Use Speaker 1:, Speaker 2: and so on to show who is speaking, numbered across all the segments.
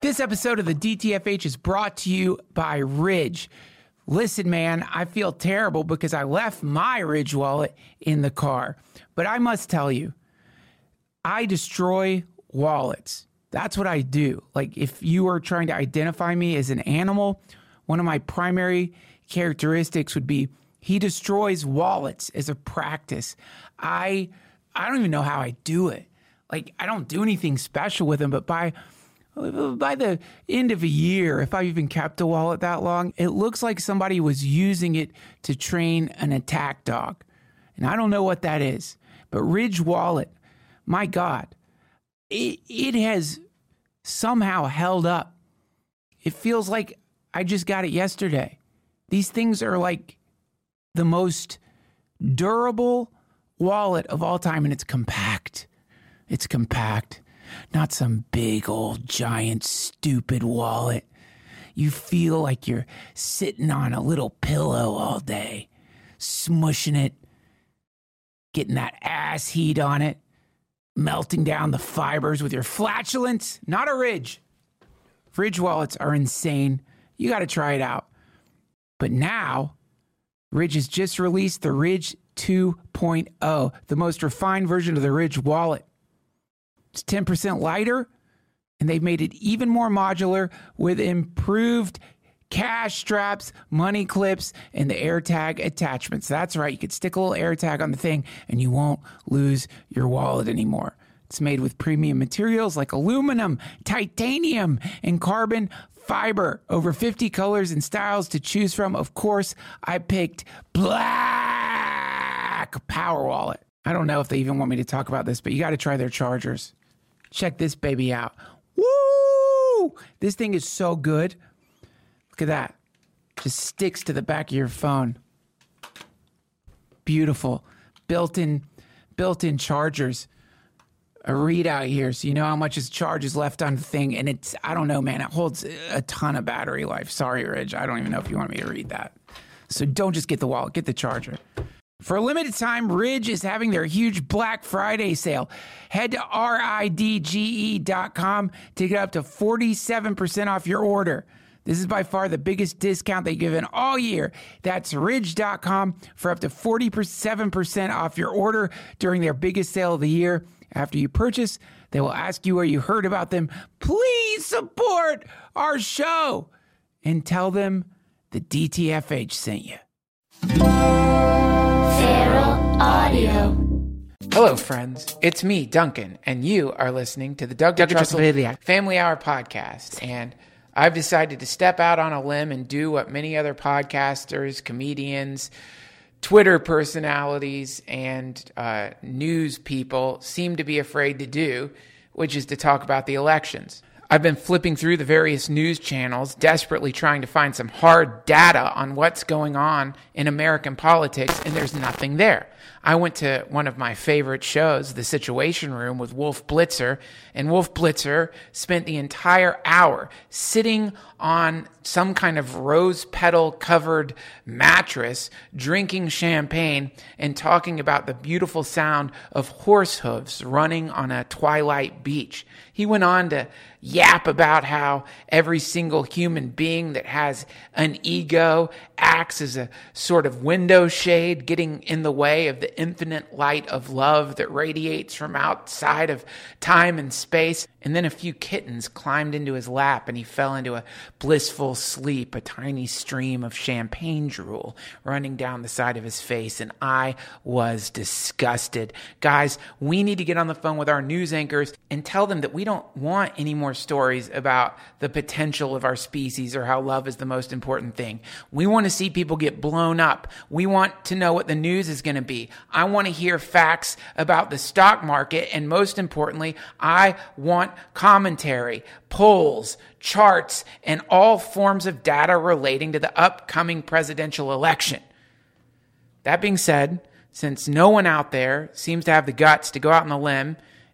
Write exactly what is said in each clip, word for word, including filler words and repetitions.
Speaker 1: This episode of the D T F H is brought to you by Ridge. Listen, man, I feel terrible because I left my Ridge wallet in the car. But I must tell you, I destroy wallets. That's what I do. Like, if you are trying to identify me as an animal, one of my primary characteristics would be he destroys wallets as a practice. I I don't even know how I do it. Like, I don't do anything special with them, but by by the end of a year, if I've even kept a wallet that long, it looks like somebody was using it to train an attack dog. And I don't know what that is. But Ridge Wallet, my God, it, it has somehow held up. It feels like I just got it yesterday. These things are like the most durable wallet of all time, and it's compact. It's compact. Not some big old giant stupid wallet. You feel like you're sitting on a little pillow all day, smushing it, getting that ass heat on it, melting down the fibers with your flatulence. Not a Ridge. Ridge wallets are insane. You got to try it out. But now, Ridge has just released the Ridge two point oh, the most refined version of the Ridge wallet. It's ten percent lighter, and they've made it even more modular with improved cash straps, money clips, and the AirTag attachments. That's right. You could stick a little AirTag on the thing, and you won't lose your wallet anymore. It's made with premium materials like aluminum, titanium, and carbon fiber. Over fifty colors and styles to choose from. Of course, I picked Black Power Wallet. I don't know if they even want me to talk about this, but you got to try their chargers. Check this baby out. Woo! This thing is so good. Look at that. Just sticks to the back of your phone. Beautiful. Built-in, built-in chargers. A readout here, so you know how much is charge is left on the thing. And it's, I don't know, man, it holds a ton of battery life. Sorry, Ridge. I don't even know if you want me to read that. So don't just get the wallet, get the charger. For a limited time, Ridge is having their huge Black Friday sale. Head to R I D G E dot com to get up to forty-seven percent off your order. This is by far the biggest discount they've given all year. That's ridge dot com for up to forty-seven percent off your order during their biggest sale of the year. After you purchase, they will ask you where you heard about them. Please support our show and tell them the D T F H sent you. Feral Audio. Hello, friends. It's me, Duncan, and you are listening to the Doug Trussell Family Hour podcast. And I've decided to step out on a limb and do what many other podcasters, comedians, Twitter personalities, and uh, news people seem to be afraid to do, which is to talk about the elections. I've been flipping through the various news channels, desperately trying to find some hard data on what's going on in American politics, and there's nothing there. I went to one of my favorite shows, The Situation Room, with Wolf Blitzer, and Wolf Blitzer spent the entire hour sitting on some kind of rose petal covered mattress, drinking champagne and talking about the beautiful sound of horse hooves running on a twilight beach. He went on to yap about how every single human being that has an ego acts as a sort of window shade getting in the way of the infinite light of love that radiates from outside of time and space. And then a few kittens climbed into his lap and he fell into a blissful sleep, a tiny stream of champagne drool running down the side of his face. And I was disgusted. Guys, we need to get on the phone with our news anchors and tell them that we don't want any more stories about the potential of our species or how love is the most important thing. We want to see people get blown up. We want to know what the news is going to be. I want to hear facts about the stock market. And most importantly, I want commentary, polls, charts, and all forms of data relating to the upcoming presidential election. That being said, since no one out there seems to have the guts to go out on the limb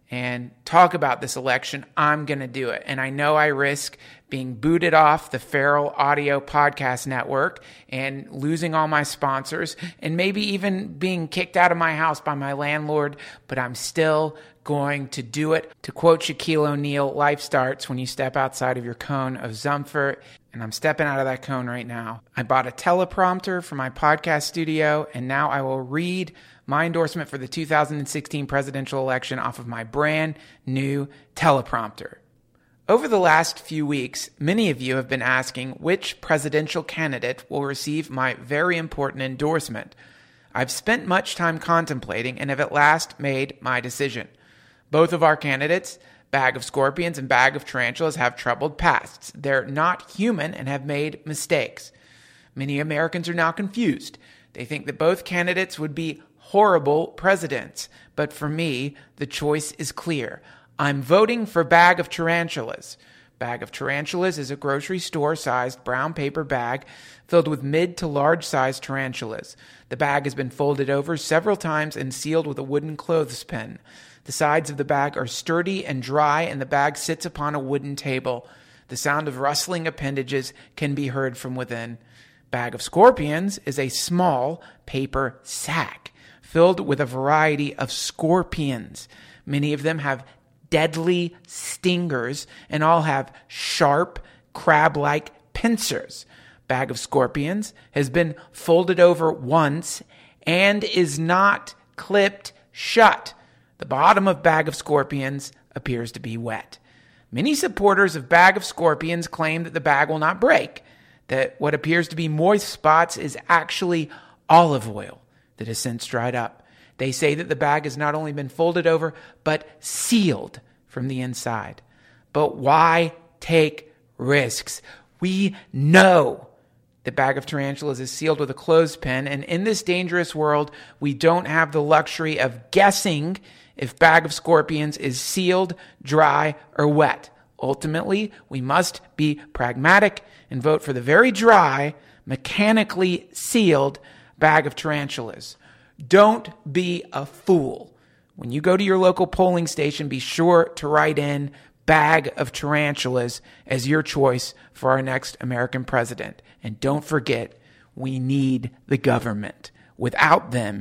Speaker 1: and talk about this election, I'm going to do it. And I know I risk being booted off the Feral Audio Podcast Network and losing all my sponsors and maybe even being kicked out of my house by my landlord, but I'm still going to do it. To quote Shaquille O'Neal, life starts when you step outside of your cone of Zumfort, and I'm stepping out of that cone right now. I bought a teleprompter for my podcast studio, and now I will read my endorsement for the two thousand sixteen presidential election off of my brand new teleprompter. Over the last few weeks, many of you have been asking which presidential candidate will receive my very important endorsement. I've spent much time contemplating and have at last made my decision. Both of our candidates, Bag of Scorpions and Bag of Tarantulas, have troubled pasts. They're not human and have made mistakes. Many Americans are now confused. They think that both candidates would be horrible presidents. But for me, the choice is clear. I'm voting for Bag of Tarantulas. Bag of Tarantulas is a grocery store-sized brown paper bag filled with mid to large-sized tarantulas. The bag has been folded over several times and sealed with a wooden clothespin. The sides of the bag are sturdy and dry, and the bag sits upon a wooden table. The sound of rustling appendages can be heard from within. Bag of Scorpions is a small paper sack filled with a variety of scorpions. Many of them have deadly stingers and all have sharp, crab-like pincers. Bag of Scorpions has been folded over once and is not clipped shut. The bottom of Bag of Scorpions appears to be wet. Many supporters of Bag of Scorpions claim that the bag will not break, that what appears to be moist spots is actually olive oil that has since dried up. They say that the bag has not only been folded over, but sealed from the inside. But why take risks? We know the Bag of Tarantulas is sealed with a clothespin, and in this dangerous world, we don't have the luxury of guessing if Bag of Scorpions is sealed, dry, or wet. Ultimately, we must be pragmatic and vote for the very dry, mechanically sealed Bag of Tarantulas. Don't be a fool. When you go to your local polling station, be sure to write in Bag of Tarantulas as your choice for our next American president. And don't forget, we need the government. Without them,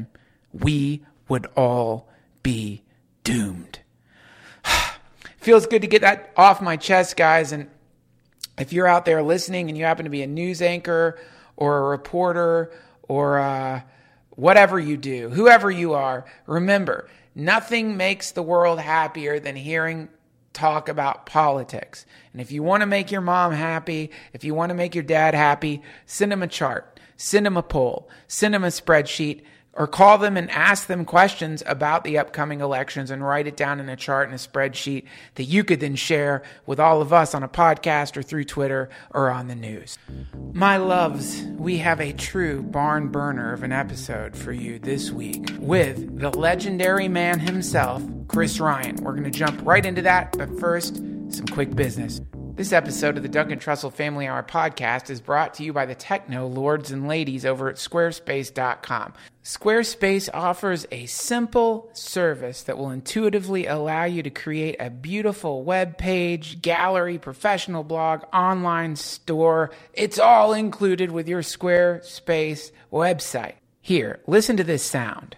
Speaker 1: we would all be doomed. Feels good to get that off my chest, guys. And if you're out there listening and you happen to be a news anchor or a reporter or uh, whatever you do, whoever you are, remember, nothing makes the world happier than hearing talk about politics. And if you want to make your mom happy, if you want to make your dad happy, send them a chart, send them a poll, send them a spreadsheet, or call them and ask them questions about the upcoming elections and write it down in a chart and a spreadsheet that you could then share with all of us on a podcast or through Twitter or on the news. My loves, we have a true barn burner of an episode for you this week with the legendary man himself, Chris Ryan. We're going to jump right into that, but first, some quick business. This episode of the Duncan Trussell Family Hour podcast is brought to you by the techno lords and ladies over at squarespace dot com. Squarespace offers a simple service that will intuitively allow you to create a beautiful web page, gallery, professional blog, online store. It's all included with your Squarespace website. Here, listen to this sound.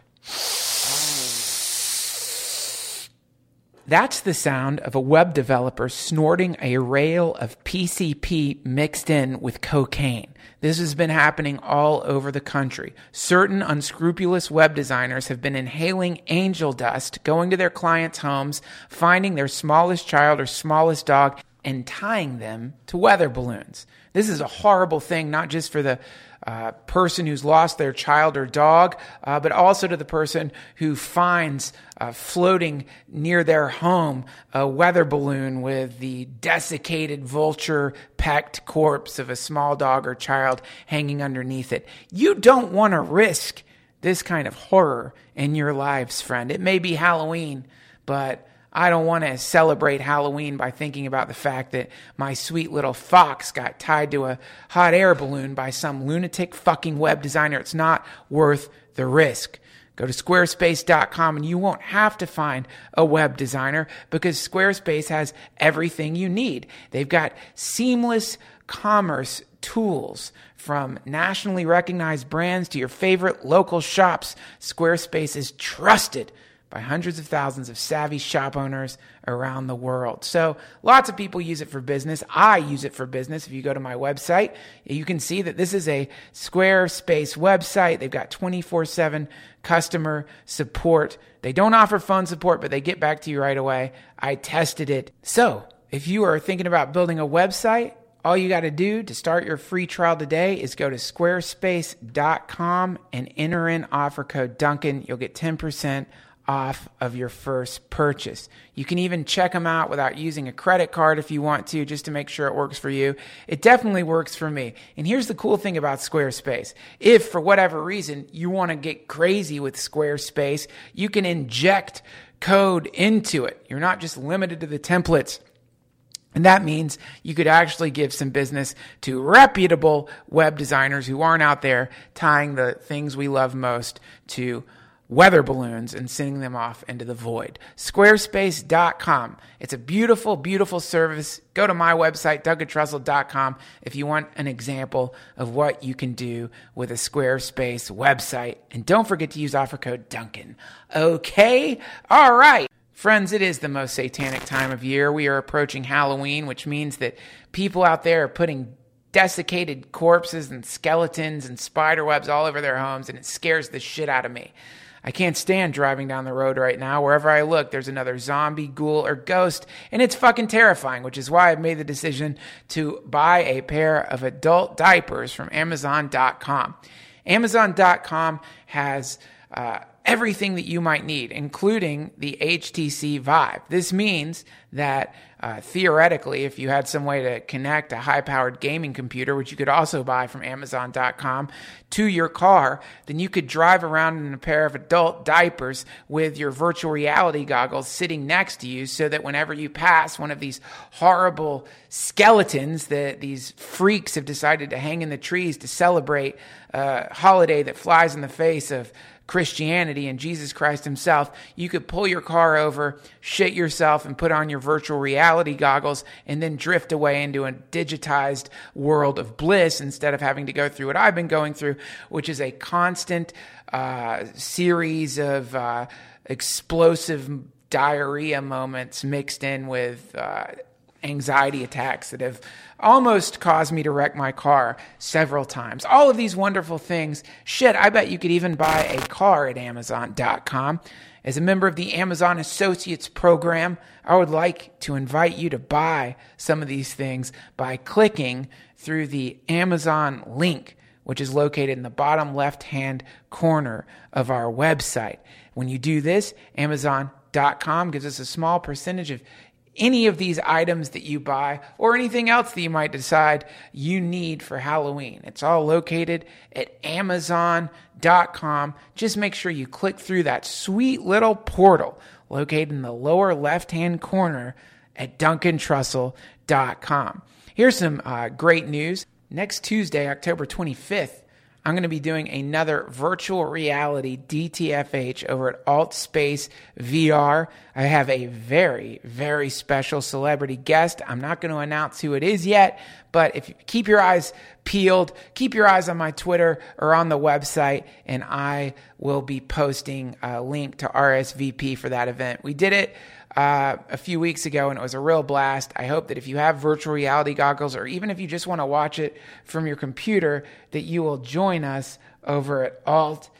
Speaker 1: That's the sound of a web developer snorting a rail of P C P mixed in with cocaine. This has been happening all over the country. Certain unscrupulous web designers have been inhaling angel dust, going to their clients' homes, finding their smallest child or smallest dog, and tying them to weather balloons. This is a horrible thing, not just for the Uh, person who's lost their child or dog, uh, but also to the person who finds uh, floating near their home a weather balloon with the desiccated vulture-pecked corpse of a small dog or child hanging underneath it. You don't want to risk this kind of horror in your lives, friend. It may be Halloween, but I don't want to celebrate Halloween by thinking about the fact that my sweet little fox got tied to a hot air balloon by some lunatic fucking web designer. It's not worth the risk. Go to squarespace dot com and you won't have to find a web designer because Squarespace has everything you need. They've got seamless commerce tools from nationally recognized brands to your favorite local shops. Squarespace is trusted by hundreds of thousands of savvy shop owners around the world. So lots of people use it for business. I use it for business. If you go to my website, you can see that this is a Squarespace website. They've got twenty-four seven customer support. They don't offer phone support, but they get back to you right away. I tested it. So if you are thinking about building a website, all you got to do to start your free trial today is go to squarespace dot com and enter in offer code Duncan. You'll get ten percent off of your first purchase. You can even check them out without using a credit card if you want to, just to make sure it works for you. It definitely works for me. And here's the cool thing about Squarespace. If for whatever reason you want to get crazy with Squarespace, you can inject code into it. You're not just limited to the templates. And that means you could actually give some business to reputable web designers who aren't out there tying the things we love most to weather balloons and sending them off into the void. Squarespace dot com. It's a beautiful, beautiful service. Go to my website, Duncan Trussell dot com, if you want an example of what you can do with a Squarespace website. And don't forget to use offer code Duncan. Okay? All right. Friends, it is the most satanic time of year. We are approaching Halloween, which means that people out there are putting desiccated corpses and skeletons and spider webs all over their homes, and it scares the shit out of me. I can't stand driving down the road right now. Wherever I look, there's another zombie, ghoul, or ghost, and it's fucking terrifying, which is why I've made the decision to buy a pair of adult diapers from Amazon dot com. Amazon dot com has uh, everything that you might need, including the H T C Vive. This means that uh, theoretically, if you had some way to connect a high-powered gaming computer, which you could also buy from Amazon dot com, to your car, then you could drive around in a pair of adult diapers with your virtual reality goggles sitting next to you so that whenever you pass one of these horrible skeletons that these freaks have decided to hang in the trees to celebrate a holiday that flies in the face of Christianity and Jesus Christ himself, you could pull your car over, shit yourself, and put on your virtual reality goggles and then drift away into a digitized world of bliss instead of having to go through what I've been going through, which is a constant uh, series of uh, explosive diarrhea moments mixed in with uh, anxiety attacks that have almost caused me to wreck my car several times. All of these wonderful things. Shit, I bet you could even buy a car at Amazon dot com. As a member of the Amazon Associates program, I would like to invite you to buy some of these things by clicking through the Amazon link, which is located in the bottom left-hand corner of our website. When you do this, Amazon dot com gives us a small percentage of any of these items that you buy or anything else that you might decide you need for Halloween. It's all located at Amazon dot com. Just make sure you click through that sweet little portal located in the lower left-hand corner at Duncan Trussell dot com. Here's some uh, great news. Next Tuesday, October twenty-fifth, I'm going to be doing another virtual reality D T F H over at AltSpace V R. I have a very, very special celebrity guest. I'm not going to announce who it is yet, but if you keep your eyes peeled, keep your eyes on my Twitter or on the website, and I will be posting a link to R S V P for that event. We did it Uh, a few weeks ago, and it was a real blast. I hope that if you have virtual reality goggles, or even if you just want to watch it from your computer, that you will join us over at alt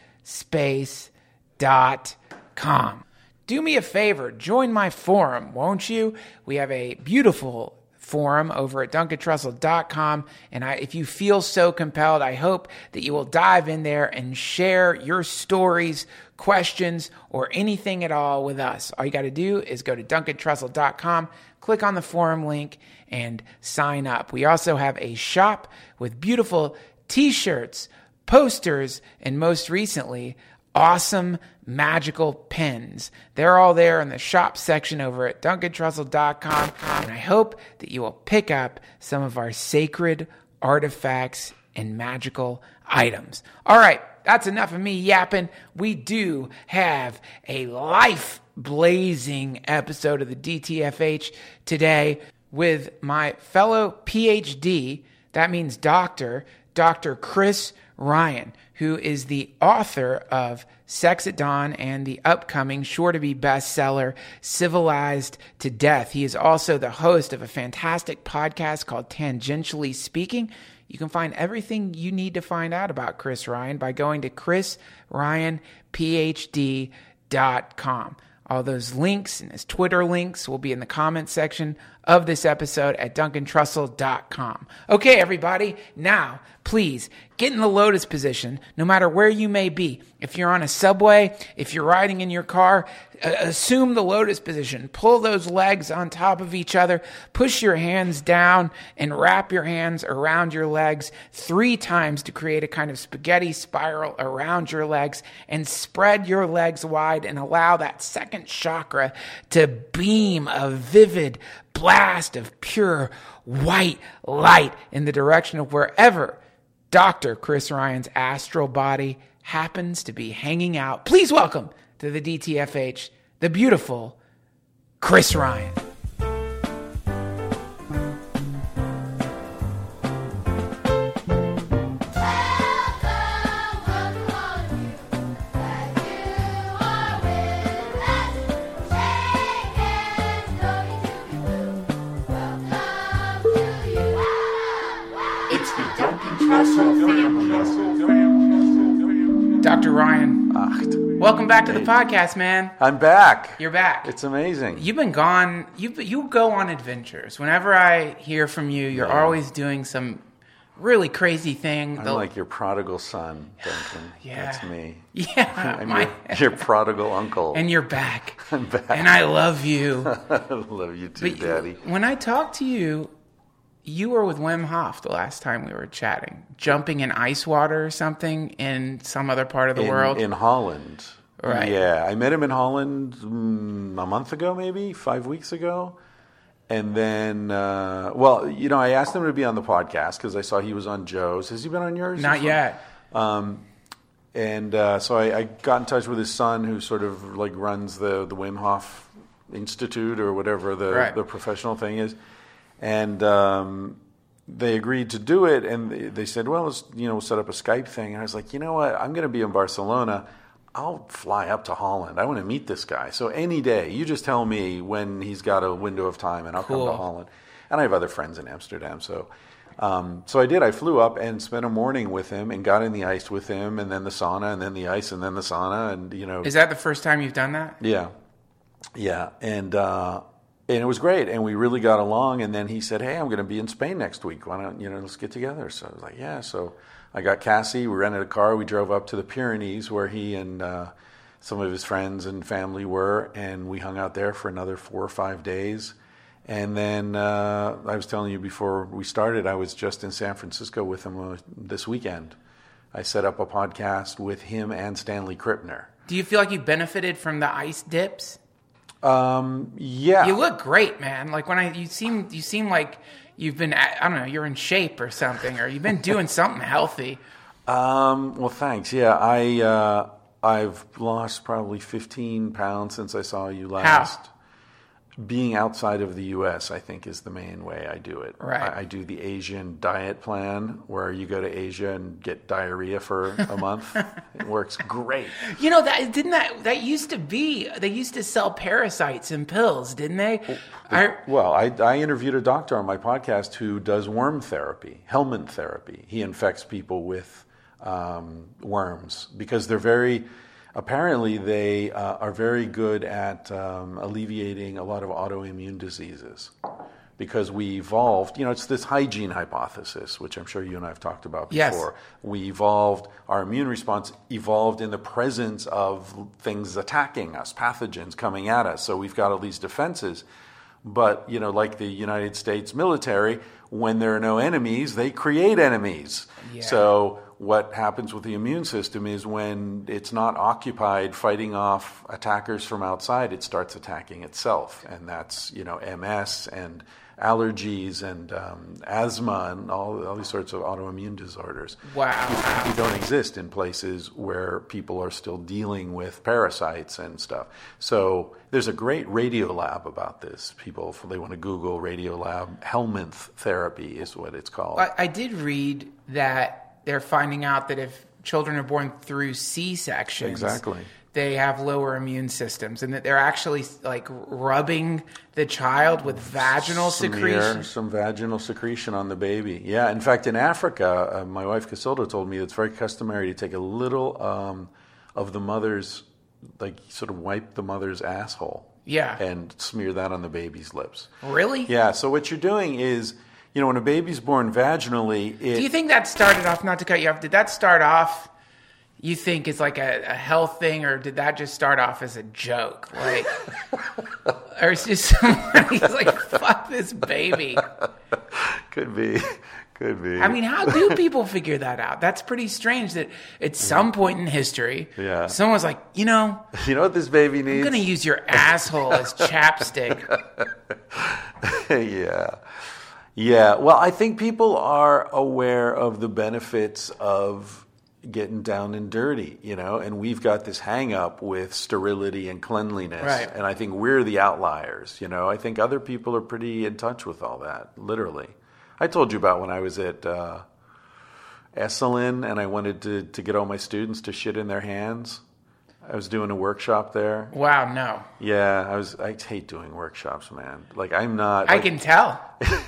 Speaker 1: space dot com. Do me a favor, join my forum, won't you? We have a beautiful forum over at Duncan Trussell dot com, and I, if you feel so compelled, I hope that you will dive in there and share your stories, questions, or anything at all with us. All you got to do is go to Duncan Trussell dot com, click on the forum link, and sign up. We also have a shop with beautiful t-shirts, posters, and most recently, awesome magical pens. They're all there in the shop section over at Duncan Trussell dot com, and I hope that you will pick up some of our sacred artifacts and magical items. All right, that's enough of me yapping. We do have a life-blazing episode of the D T F H today with my fellow P H D, that means doctor, Doctor Chris Ryan, who is the author of Sex at Dawn and the upcoming, sure-to-be bestseller, Civilized to Death. He is also the host of a fantastic podcast called Tangentially Speaking. You can find everything you need to find out about Chris Ryan by going to chris ryan p h d dot com. All those links and his Twitter links will be in the comments section of this episode at duncan trussell dot com. Okay, everybody, now please get in the lotus position no matter where you may be. If you're on a subway, if you're riding in your car, uh, assume the lotus position. Pull those legs on top of each other, push your hands down, and wrap your hands around your legs three times to create a kind of spaghetti spiral around your legs, and spread your legs wide and allow that second chakra to beam a vivid blast of pure white light in the direction of wherever Doctor Chris Ryan's astral body happens to be hanging out. Please welcome to the D T F H, the beautiful Chris Ryan. Doctor Ryan,
Speaker 2: Ach,
Speaker 1: welcome back to the podcast, man.
Speaker 2: I'm back.
Speaker 1: You're back.
Speaker 2: It's amazing.
Speaker 1: You've been gone. You you go on adventures. Whenever I hear from you, you're
Speaker 2: Yeah.
Speaker 1: always doing some really crazy thing.
Speaker 2: I'm
Speaker 1: The-
Speaker 2: like your prodigal son, Duncan.
Speaker 1: Yeah.
Speaker 2: That's me.
Speaker 1: yeah,
Speaker 2: I'm
Speaker 1: my,
Speaker 2: your, your prodigal uncle.
Speaker 1: and you're back.
Speaker 2: I'm back.
Speaker 1: And I love you.
Speaker 2: I love you too,
Speaker 1: But
Speaker 2: Daddy.
Speaker 1: when I talked to you, you were with Wim Hof the last time we were chatting, jumping in ice water or something in some other part of the
Speaker 2: in,
Speaker 1: world.
Speaker 2: in Holland.
Speaker 1: Right.
Speaker 2: Yeah, I met him in Holland mm, a month ago, maybe five weeks ago. And then, uh, well, you know, I asked him to be on the podcast because I saw he was on Joe's. Has he been on yours?
Speaker 1: Not yet.
Speaker 2: Um, and uh, so I, I got in touch with his son, who sort of like runs the the Wim Hof Institute or whatever the
Speaker 1: Right.
Speaker 2: the professional thing is, and um, they agreed to do it. And they, they said, well, let's you know we'll set up a Skype thing. And I was like, you know what, I'm going to be in Barcelona. I'll fly up to Holland. I want to meet this guy. So any day, you just tell me when he's got a window of time, and I'll
Speaker 1: Cool.
Speaker 2: come to Holland. And I have other friends in Amsterdam, so. Um, so I did. I flew up and spent a morning with him and got in the ice with him, and then the sauna, and then the ice, and then the sauna, and you know.
Speaker 1: Is that the first time you've done that?
Speaker 2: Yeah, yeah, and uh, and it was great, and we really got along. And then he said, "Hey, I'm going to be in Spain next week. Why don't you know let's get together?" So I was like, "Yeah." So I got Cassie. We rented a car. We drove up to the Pyrenees, where he and uh, some of his friends and family were, and we hung out there for another four or five days. And then uh, I was telling you before we started, I was just in San Francisco with him uh, this weekend. I set up a podcast with him and Stanley Krippner.
Speaker 1: Do you feel like you benefited from the ice dips?
Speaker 2: Um, yeah.
Speaker 1: You look great, man. Like when I, you seem, you seem like you've been, I don't know, you're in shape or something, or you've been doing something healthy.
Speaker 2: Um, well, thanks. Yeah, I uh, I've lost probably fifteen pounds since I saw you last.
Speaker 1: How?
Speaker 2: Being outside of the U S, I think, is the main way I do it.
Speaker 1: Right.
Speaker 2: I, I do the Asian diet plan, where you go to Asia and get diarrhea for a month. It works great.
Speaker 1: You know, that didn't that that used to be, they used to sell parasites in pills, didn't they? I,
Speaker 2: Well, I, I interviewed a doctor on my podcast who does worm therapy, helminth therapy. He infects people with um, worms because they're very, apparently they uh, are very good at um, alleviating a lot of autoimmune diseases. Because we evolved, you know, it's this hygiene hypothesis, which I'm sure you and I have talked about
Speaker 1: Yes.
Speaker 2: before. We evolved, our immune response evolved in the presence of things attacking us, pathogens coming at us. So we've got all these defenses. But, you know, like the United States military, when there are no enemies, they create enemies.
Speaker 1: Yeah.
Speaker 2: So what happens with the immune system is when it's not occupied fighting off attackers from outside, it starts attacking itself. And that's, you know, M S and allergies and um, asthma and all, all these sorts of autoimmune disorders.
Speaker 1: Wow.
Speaker 2: Who don't exist in places where people are still dealing with parasites and stuff. So there's a great radio lab about this. People, if they want to Google radio lab, Helminth therapy is what it's called.
Speaker 1: I, I did read that they're finding out that if children are born through C-sections,
Speaker 2: Exactly.
Speaker 1: they have lower immune systems, and that they're actually like rubbing the child with vaginal
Speaker 2: Smear
Speaker 1: secretion.
Speaker 2: some vaginal secretion on the baby. Yeah, in fact, in Africa, uh, my wife Casilda told me it's very customary to take a little um, of the mother's, like sort of wipe the mother's asshole.
Speaker 1: Yeah.
Speaker 2: And smear that on the baby's lips.
Speaker 1: Really?
Speaker 2: Yeah, so what you're doing is, you know, when a baby's born vaginally, it,
Speaker 1: Do you think that started off, not to cut you off, did that start off, you think, as like a, a health thing, or did that just start off as a joke? Like, or it's just somebody's like, fuck this baby.
Speaker 2: could be, could be.
Speaker 1: I mean, how do people figure that out? That's pretty strange that at some point in history,
Speaker 2: Yeah.
Speaker 1: someone's like, you know,
Speaker 2: you know what this baby
Speaker 1: I'm
Speaker 2: needs?
Speaker 1: going to use your asshole as chapstick.
Speaker 2: yeah. Yeah. Well, I think people are aware of the benefits of getting down and dirty, you know, and we've got this hang up with sterility and cleanliness.
Speaker 1: Right.
Speaker 2: And I think we're the outliers, you know. I think other people are pretty in touch with all that, literally. I told you about when I was at uh, Esalen and I wanted to, to get all my students to shit in their hands. I was doing a workshop there.
Speaker 1: Wow, no.
Speaker 2: Yeah, I was. I hate doing workshops, man. Like, I'm not.
Speaker 1: I
Speaker 2: like,
Speaker 1: can tell.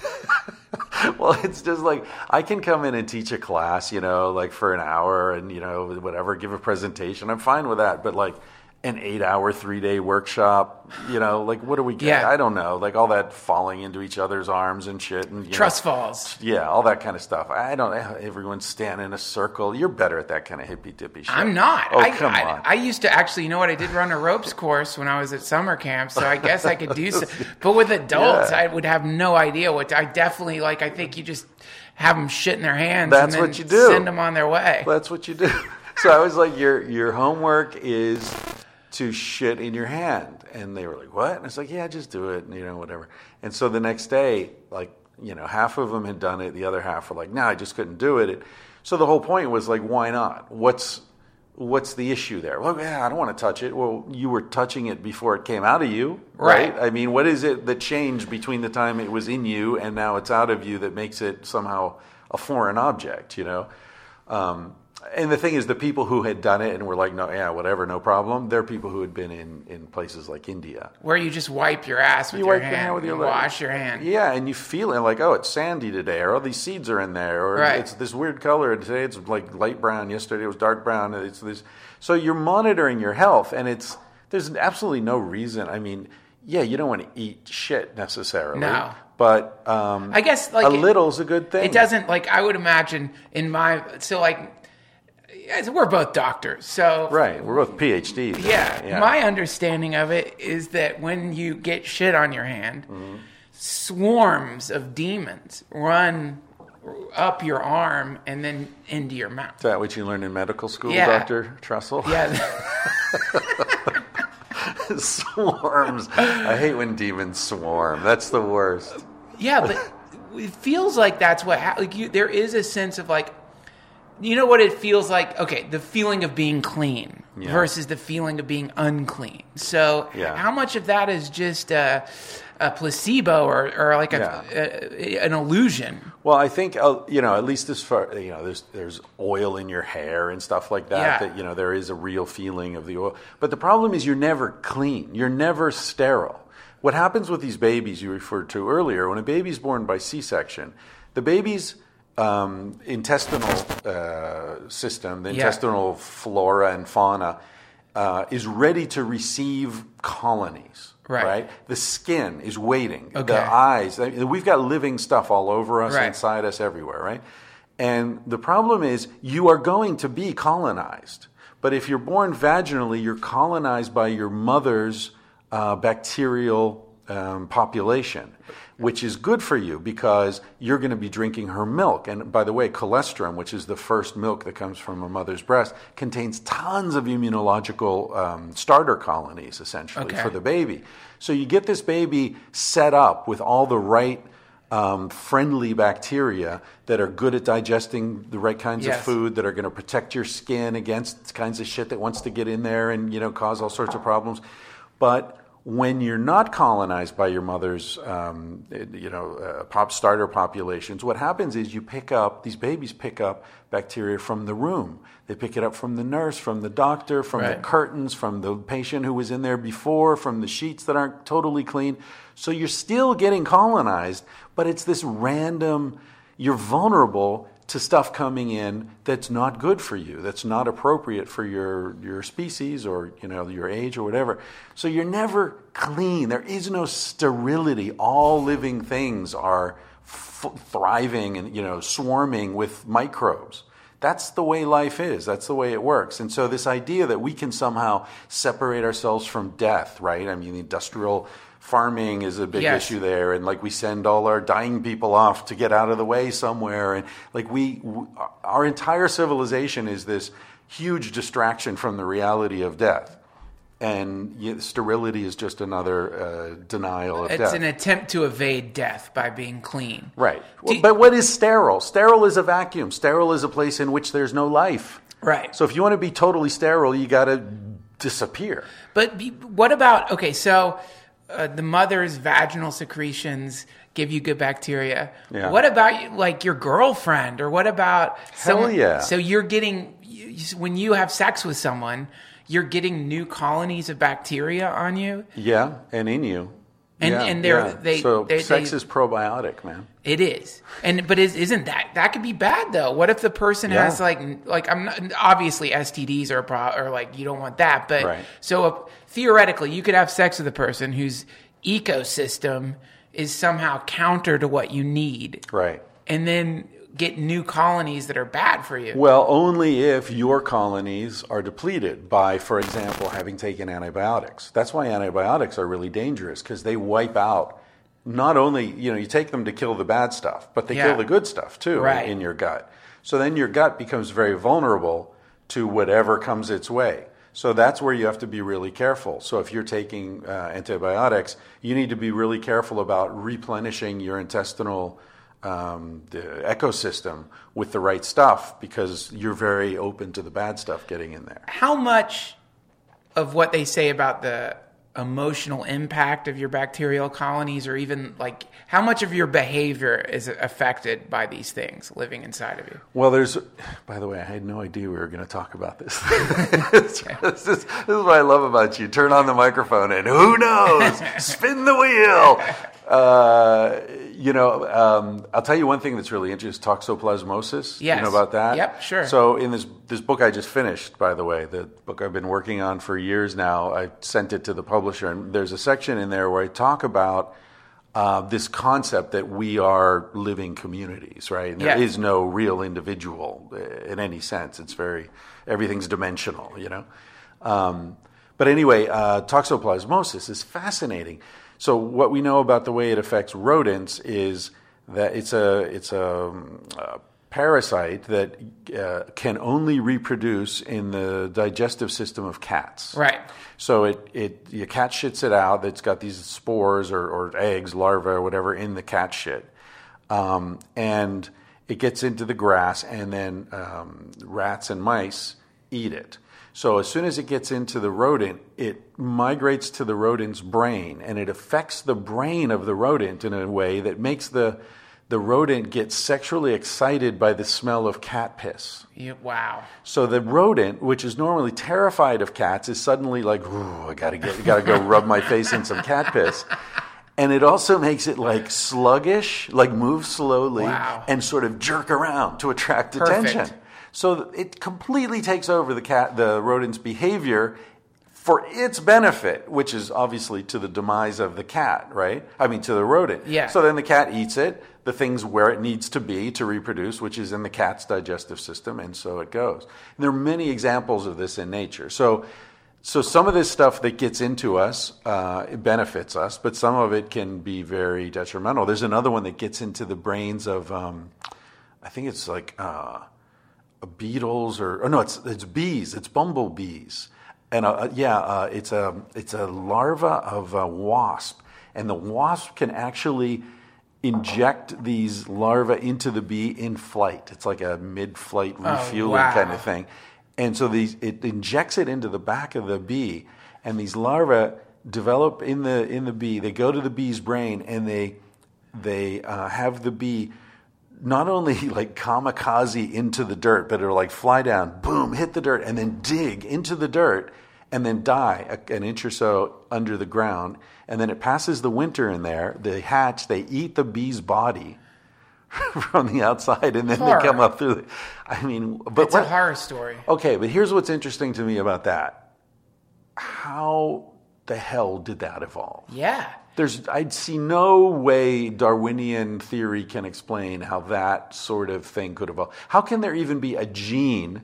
Speaker 2: Well, it's just like I can come in and teach a class, you know, like for an hour and, you know, whatever, give a presentation. I'm fine with that. But like an eight hour, three day workshop, you know, like what do we get?
Speaker 1: Yeah.
Speaker 2: I don't know. Like all that falling into each other's arms and shit. And you
Speaker 1: Trust
Speaker 2: know,
Speaker 1: falls.
Speaker 2: Yeah, all that kind of stuff. I don't everyone's standing in a circle. You're better at that kind of hippy dippy shit.
Speaker 1: I'm not.
Speaker 2: Oh,
Speaker 1: I,
Speaker 2: come
Speaker 1: I,
Speaker 2: on.
Speaker 1: I used to actually, you know what? I did run a ropes course when I was at summer camp, so I guess I could do so. But with adults,
Speaker 2: Yeah.
Speaker 1: I would have no idea what to, I definitely, like, I think you just have them shit in their hands
Speaker 2: That's
Speaker 1: and then
Speaker 2: what you do.
Speaker 1: send them on their way.
Speaker 2: That's what you do. So I was like, your your homework is to shit in your hand. And they were like, what? And it's like, yeah, just do it, you know, whatever. And so the next day, like, you know, half of them had done it. The other half were like, no, I just couldn't do it. it. So the whole point was like, why not? What's what's the issue there? Well, yeah, I don't want to touch it. Well, you were touching it before it came out of you, right?
Speaker 1: Right.
Speaker 2: I mean, what is it that changed between the time it was in you and now it's out of you that makes it somehow a foreign object, you know? Um, and the thing is, the people who had done it and were like, no, yeah, whatever, no problem, they're people who had been in, in places like India.
Speaker 1: Where you just wipe your ass with
Speaker 2: You
Speaker 1: your
Speaker 2: wipe your
Speaker 1: hand,
Speaker 2: hand with your
Speaker 1: you
Speaker 2: leg.
Speaker 1: wash your hand.
Speaker 2: Yeah, and you feel it like, oh, it's sandy today, or oh, these seeds are in there, or
Speaker 1: Right.
Speaker 2: it's this weird color, and today it's like light brown, yesterday it was dark brown. It's this. So you're monitoring your health, and it's there's absolutely no reason. I mean, yeah, you don't want to eat shit necessarily.
Speaker 1: No.
Speaker 2: But um,
Speaker 1: I guess, like,
Speaker 2: a
Speaker 1: it-
Speaker 2: little's a good thing.
Speaker 1: It doesn't, like, I would imagine in my, so like, as- we're both doctors, so.
Speaker 2: Right, we're both P H Ds.
Speaker 1: Yeah,
Speaker 2: yeah.
Speaker 1: my understanding of it is that when you get shit on your hand,
Speaker 2: Mm-hmm.
Speaker 1: swarms of demons run up your arm and then into your mouth.
Speaker 2: Is that what you learned in medical school,
Speaker 1: Yeah.
Speaker 2: Doctor Trussell?
Speaker 1: Yeah,
Speaker 2: Swarms. I hate when demons swarm. That's the worst.
Speaker 1: yeah, but it feels like that's what ha- like you. There is a sense of like, you know what it feels like. Okay, the feeling of being clean
Speaker 2: Yeah.
Speaker 1: versus the feeling of being unclean. So,
Speaker 2: Yeah.
Speaker 1: how much of that is just a, a placebo or, or like a, a, an illusion?
Speaker 2: Well, I think uh, you know, at least as far you know, there's there's oil in your hair and stuff like that.
Speaker 1: Yeah.
Speaker 2: That you know, there is a real feeling of the oil. But the problem is, you're never clean. You're never sterile. What happens with these babies you referred to earlier? When a baby's born by C-section, the baby's um, intestinal uh, system, the
Speaker 1: Yeah.
Speaker 2: intestinal flora and fauna, uh, is ready to receive colonies.
Speaker 1: Right.
Speaker 2: Right. The skin is waiting.
Speaker 1: Okay.
Speaker 2: The eyes. I mean, we've got living stuff all over us,
Speaker 1: Right.
Speaker 2: inside us, everywhere. Right. And the problem is, you are going to be colonized. But if you're born vaginally, you're colonized by your mother's uh, bacterial um, population, which is good for you because you're going to be drinking her milk. And by the way, colostrum, which is the first milk that comes from a mother's breast, contains tons of immunological um, starter colonies, essentially,
Speaker 1: Okay.
Speaker 2: for the baby. So you get this baby set up with all the right um, friendly bacteria that are good at digesting the right kinds
Speaker 1: Yes.
Speaker 2: of food, that are going to protect your skin against kinds of shit that wants to get in there and, you know, cause all sorts of problems. But when you're not colonized by your mother's, um, you know, uh, pop starter populations, what happens is you pick up, these babies pick up bacteria from the room. They pick it up from the nurse, from the doctor, from
Speaker 1: Right.
Speaker 2: the curtains, from the patient who was in there before, from the sheets that aren't totally clean. So you're still getting colonized, but it's this random, you're vulnerable to stuff coming in that's not good for you, that's not appropriate for your your species or, you know, your age or whatever. So you're never clean. There is no sterility. All living things are f- thriving and, you know, swarming with microbes. That's the way life is. That's the way it works. And so this idea that we can somehow separate ourselves from death, right? I mean, the industrial farming is a big
Speaker 1: Yes.
Speaker 2: issue there, and like we send all our dying people off to get out of the way somewhere, and like we, w- our entire civilization is this huge distraction from the reality of death, and y- sterility is just another uh, denial of
Speaker 1: It's
Speaker 2: death.
Speaker 1: an attempt to evade death by being clean.
Speaker 2: Right.
Speaker 1: Do you-
Speaker 2: But what is sterile? Sterile is a vacuum. Sterile is a place in which there's no life.
Speaker 1: Right.
Speaker 2: So if you want to be totally sterile, you got to disappear.
Speaker 1: But be, what about, okay, so uh, the mother's vaginal secretions give you good bacteria.
Speaker 2: Yeah.
Speaker 1: What about like your girlfriend, or what about someone?
Speaker 2: yeah.
Speaker 1: So you're getting, you, when you have sex with someone, you're getting new colonies of bacteria on you.
Speaker 2: Yeah, and in you.
Speaker 1: And-
Speaker 2: yeah,
Speaker 1: and they're-
Speaker 2: yeah.
Speaker 1: they-
Speaker 2: so
Speaker 1: they-
Speaker 2: sex
Speaker 1: they-
Speaker 2: is probiotic, man.
Speaker 1: It is, and but is, isn't that that could be bad though? What if the person
Speaker 2: Yeah.
Speaker 1: has like like I'm not, obviously S T Ds are a pro, or like you don't want that, but
Speaker 2: Right.
Speaker 1: so uh, theoretically you could have sex with a person whose ecosystem is somehow counter to what you need,
Speaker 2: Right.
Speaker 1: and then get new colonies that are bad for you.
Speaker 2: Well, only if your colonies are depleted by, for example, having taken antibiotics. That's why antibiotics are really dangerous, because they wipe out not only, you know, you take them to kill the bad stuff, but they
Speaker 1: Yeah.
Speaker 2: kill the good stuff too
Speaker 1: Right.
Speaker 2: in your gut. So then your gut becomes very vulnerable to whatever comes its way. So that's where you have to be really careful. So if you're taking uh, antibiotics, you need to be really careful about replenishing your intestinal um, the ecosystem with the right stuff, because you're very open to the bad stuff getting in there.
Speaker 1: How much of what they say about the emotional impact of your bacterial colonies, or even like how much of your behavior is affected by these things living inside of you?
Speaker 2: Well, there's, by the way, I had no idea we were going to talk about this. this, is, this is what I love about you. Turn on the microphone and who knows, spin the wheel. Uh, you know, um, I'll tell you one thing that's really interesting, toxoplasmosis.
Speaker 1: Yes.
Speaker 2: You know about that?
Speaker 1: Yep, sure.
Speaker 2: So in this this book I just finished, by the way, the book I've been working on for years now, I sent it to the publisher, and there's a section in there where I talk about uh, this concept that we are living communities, right? And there
Speaker 1: Yeah.
Speaker 2: is no real individual uh, in any sense. It's very, everything's dimensional, you know? Um, but anyway, uh, toxoplasmosis is fascinating. So what we know about the way it affects rodents is that it's a it's a, a parasite that uh, can only reproduce in the digestive system of cats.
Speaker 1: Right.
Speaker 2: So it it your cat shits it out. It's got these spores or, or eggs, larvae, or whatever in the cat shit, um, and it gets into the grass, and then um, rats and mice eat it. So as soon as it gets into the rodent, it migrates to the rodent's brain, and it affects the brain of the rodent in a way that makes the the rodent get sexually excited by the smell of cat piss.
Speaker 1: You, wow.
Speaker 2: So the rodent, which is normally terrified of cats, is suddenly like, "Ooh, I gotta get, gotta go rub my face in some cat piss." And it also makes it like sluggish, like move slowly,
Speaker 1: Wow.
Speaker 2: and sort of jerk around to attract
Speaker 1: Perfect.
Speaker 2: attention. So it completely takes over the cat, the rodent's behavior for its benefit, which is obviously to the demise of the cat, right? I mean, to the rodent.
Speaker 1: Yeah.
Speaker 2: So then the cat eats it, the thing's where it needs to be to reproduce, which is in the cat's digestive system, and so it goes. And there are many examples of this in nature. So, so some of this stuff that gets into us, uh, it benefits us, but some of it can be very detrimental. There's another one that gets into the brains of, um, I think it's like uh, beetles or, or no, it's it's bees. It's bumblebees. And uh, yeah, uh, it's a it's a larva of a wasp, and the wasp can actually inject these larvae into the bee in flight. It's like a mid-flight refueling
Speaker 1: wow.
Speaker 2: kind of thing. And so these, it injects it into the back of the bee, and these larvae develop in the in the bee. They go to the bee's brain, and they they uh, have the bee not only like kamikaze into the dirt, but it'll like fly down, boom, hit the dirt, and then dig into the dirt, and then die a, an inch or so under the ground. And then it passes the winter in there. They hatch. They eat the bee's body from the outside, and then horror. They come up through the, I mean, but
Speaker 1: it's what, a horror story.
Speaker 2: Okay, but here's what's interesting to me about that. How the hell did that evolve?
Speaker 1: Yeah.
Speaker 2: There's, I'd see no way Darwinian theory can explain how that sort of thing could evolve. How can there even be a gene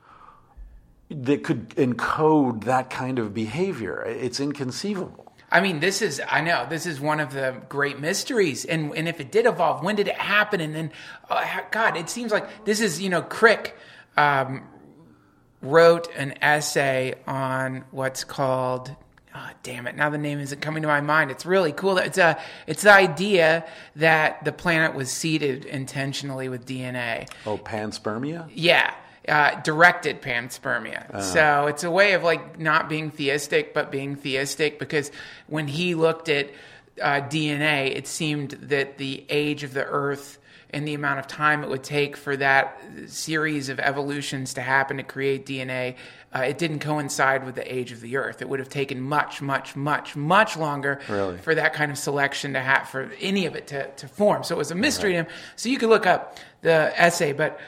Speaker 2: that could encode that kind of behavior? It's inconceivable.
Speaker 1: I mean, this is, I know, this is one of the great mysteries. And and if it did evolve, when did it happen? And then, uh, God, it seems like this is, you know, Crick um, wrote an essay on what's called, oh, damn it, now the name isn't coming to my mind. It's really cool. It's a, it's the idea that the planet was seeded intentionally with D N A.
Speaker 2: Oh, panspermia?
Speaker 1: Yeah. Uh, directed panspermia. Uh. So it's a way of like not being theistic, but being theistic, because when he looked at uh, D N A, it seemed that the age of the Earth and the amount of time it would take for that series of evolutions to happen to create D N A, uh, it didn't coincide with the age of the Earth. It would have taken much, much, much, much longer
Speaker 2: really?
Speaker 1: for that kind of selection to have, for any of it to, to form. So it was a mystery right. to him. So you could look up the essay, but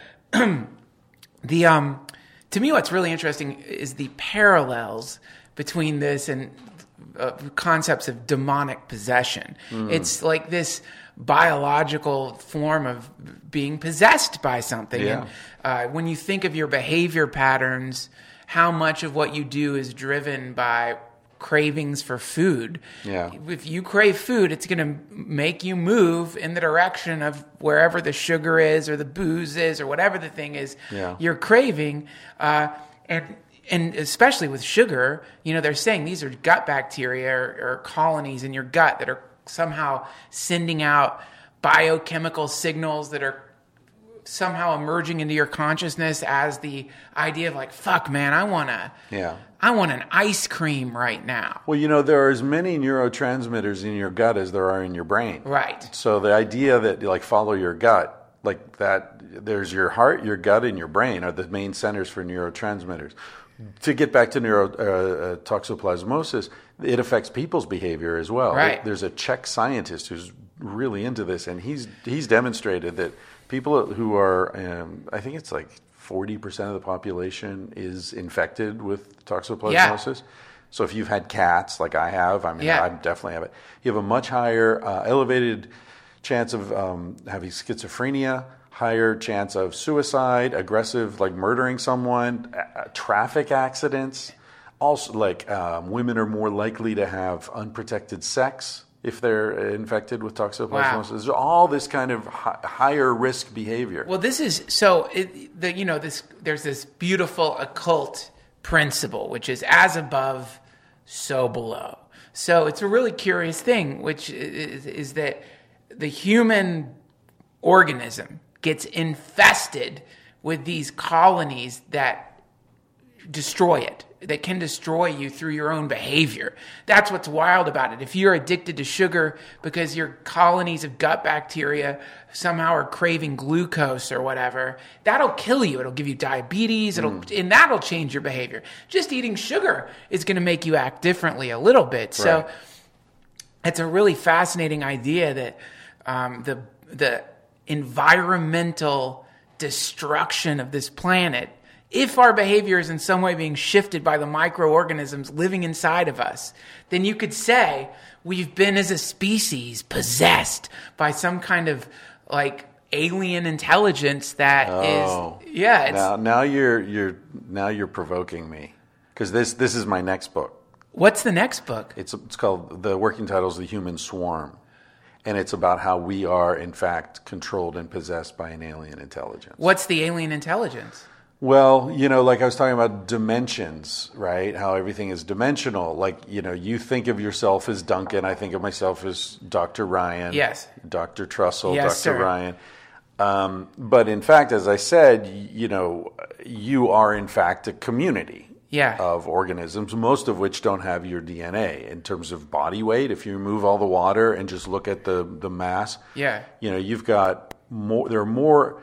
Speaker 1: The um, to me, what's really interesting is the parallels between this and uh, concepts of demonic possession. Mm. It's like this biological form of being possessed by something.
Speaker 2: Yeah.
Speaker 1: And uh, when you think of your behavior patterns, how much of what you do is driven by cravings for food.
Speaker 2: Yeah.
Speaker 1: If you crave food, it's going to make you move in the direction of wherever the sugar is or the booze is or whatever the thing is
Speaker 2: yeah.
Speaker 1: you're craving. Uh, and and especially with sugar, you know, they're saying these are gut bacteria or, or colonies in your gut that are somehow sending out biochemical signals that are somehow emerging into your consciousness as the idea of like, fuck, man, I want to...
Speaker 2: Yeah.
Speaker 1: I want an ice cream right now.
Speaker 2: Well, you know, there are as many neurotransmitters in your gut as there are in your brain.
Speaker 1: Right.
Speaker 2: So the idea that, like, follow your gut, like that, there's your heart, your gut, and your brain are the main centers for neurotransmitters. To get back to neuro, uh, uh, toxoplasmosis, it affects people's behavior as well.
Speaker 1: Right.
Speaker 2: There's a Czech scientist who's really into this, and he's he's demonstrated that people who are, um, I think it's like forty percent of the population is infected with toxoplasmosis. Yeah. So if you've had cats, like I have, I mean,
Speaker 1: yeah.
Speaker 2: I definitely have it. You have a much higher, uh, elevated chance of um, having schizophrenia, higher chance of suicide, aggressive, like murdering someone, uh, traffic accidents. Also, like um, women are more likely to have unprotected sex if they're infected with toxoplasmosis. Wow. There's all this kind of hi- higher risk behavior.
Speaker 1: Well, this is so. It, the, you know, this there's this beautiful occult principle, which is as above, so below. So it's a really curious thing, which is, is that the human organism gets infested with these colonies that destroy it, that can destroy you through your own behavior. That's what's wild about it. If you're addicted to sugar because your colonies of gut bacteria somehow are craving glucose or whatever, that'll kill you. It'll give you diabetes, it'll, mm. and that'll change your behavior. Just eating sugar is going to make you act differently a little bit. So
Speaker 2: right.
Speaker 1: It's a really fascinating idea that um, the the environmental destruction of this planet, if our behavior is in some way being shifted by the microorganisms living inside of us, then you could say we've been as a species possessed by some kind of like alien intelligence that
Speaker 2: oh,
Speaker 1: is yeah. It's,
Speaker 2: now, now you're you're now you're provoking me, because this this is my next book.
Speaker 1: What's the next book?
Speaker 2: It's it's called, the working title is The Human Swarm. And it's about how we are, in fact, controlled and possessed by an alien intelligence.
Speaker 1: What's the alien intelligence?
Speaker 2: Well, you know, like I was talking about dimensions, right? How everything is dimensional. Like, you know, you think of yourself as Duncan. I think of myself as Doctor Ryan.
Speaker 1: Yes.
Speaker 2: Doctor Trussell,
Speaker 1: Yes,
Speaker 2: Doctor
Speaker 1: sir.
Speaker 2: Ryan. Um, but in fact, as I said, you know, you are in fact a community
Speaker 1: Yeah.
Speaker 2: of organisms, most of which don't have your D N A in terms of body weight. If you remove all the water and just look at the, the mass,
Speaker 1: Yeah.
Speaker 2: you know, you've got more, there are more,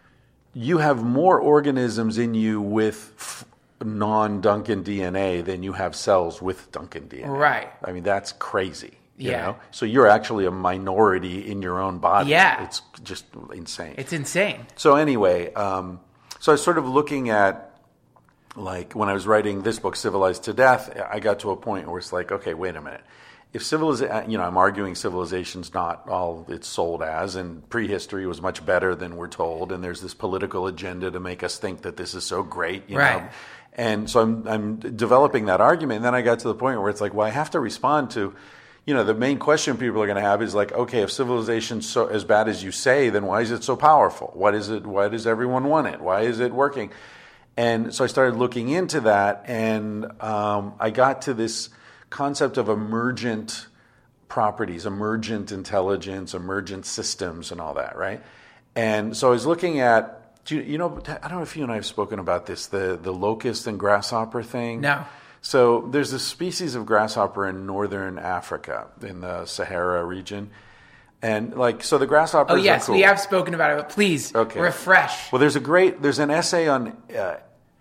Speaker 2: you have more organisms in you with f- non-Duncan D N A than you have cells with Duncan D N A.
Speaker 1: Right.
Speaker 2: I mean, that's crazy. You
Speaker 1: Yeah.
Speaker 2: know? So you're actually a minority in your own body.
Speaker 1: Yeah.
Speaker 2: It's just insane.
Speaker 1: It's insane.
Speaker 2: So anyway, um, so I was sort of looking at, like, when I was writing this book, Civilized to Death, I got to a point where it's like, okay, wait a minute. If civilization, you know, I'm arguing civilization's not all it's sold as, and prehistory was much better than we're told, and there's this political agenda to make us think that this is so great, you
Speaker 1: Right.
Speaker 2: know. And so I'm, I'm developing that argument, and then I got to the point where it's like, well, I have to respond to, you know, the main question people are going to have is like, okay, if civilization's so as bad as you say, then why is it so powerful? What is it? Why does everyone want it? Why is it working? And so I started looking into that, and um, I got to this concept of emergent properties, emergent intelligence, emergent systems, and all that, right? And so I was looking at, do you, you know, I don't know if you and I have spoken about this, the, the locust and grasshopper thing.
Speaker 1: No.
Speaker 2: So there's a species of grasshopper in northern Africa, in the Sahara region. And like, so the grasshoppers
Speaker 1: Oh, yes,
Speaker 2: are cool.
Speaker 1: we have spoken about it, but please
Speaker 2: Okay.
Speaker 1: refresh.
Speaker 2: Well, there's a great, there's an essay on uh,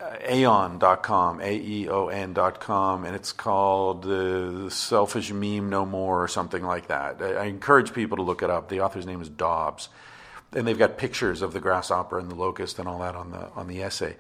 Speaker 2: aeon dot com, A E O N dot com, and it's called uh, Selfish Meme No More or something like that. I, I encourage people to look it up. The author's name is Dobbs. And they've got pictures of the grasshopper and the locust and all that on the on the essay.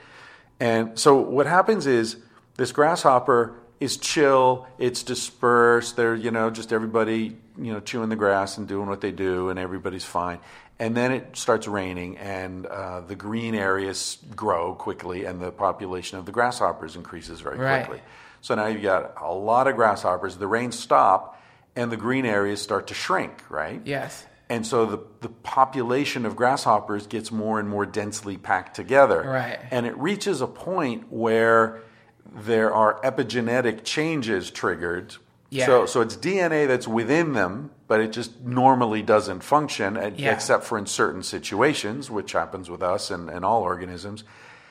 Speaker 2: And so what happens is this grasshopper is chill, it's dispersed, they're, you know, just everybody, you know, chewing the grass and doing what they do, and everybody's fine. And then it starts raining, and uh, the green areas grow quickly, and the population of the grasshoppers increases very
Speaker 1: Right.
Speaker 2: quickly. So now you've got a lot of grasshoppers, the rains stop, and the green areas start to shrink, right?
Speaker 1: Yes.
Speaker 2: And so the, the population of grasshoppers gets more and more densely packed together.
Speaker 1: Right.
Speaker 2: And it reaches a point where there are epigenetic changes triggered.
Speaker 1: Yeah.
Speaker 2: So, so it's D N A that's within them, but it just normally doesn't function, and-
Speaker 1: Yeah.
Speaker 2: except for in certain situations, which happens with us and, and all organisms.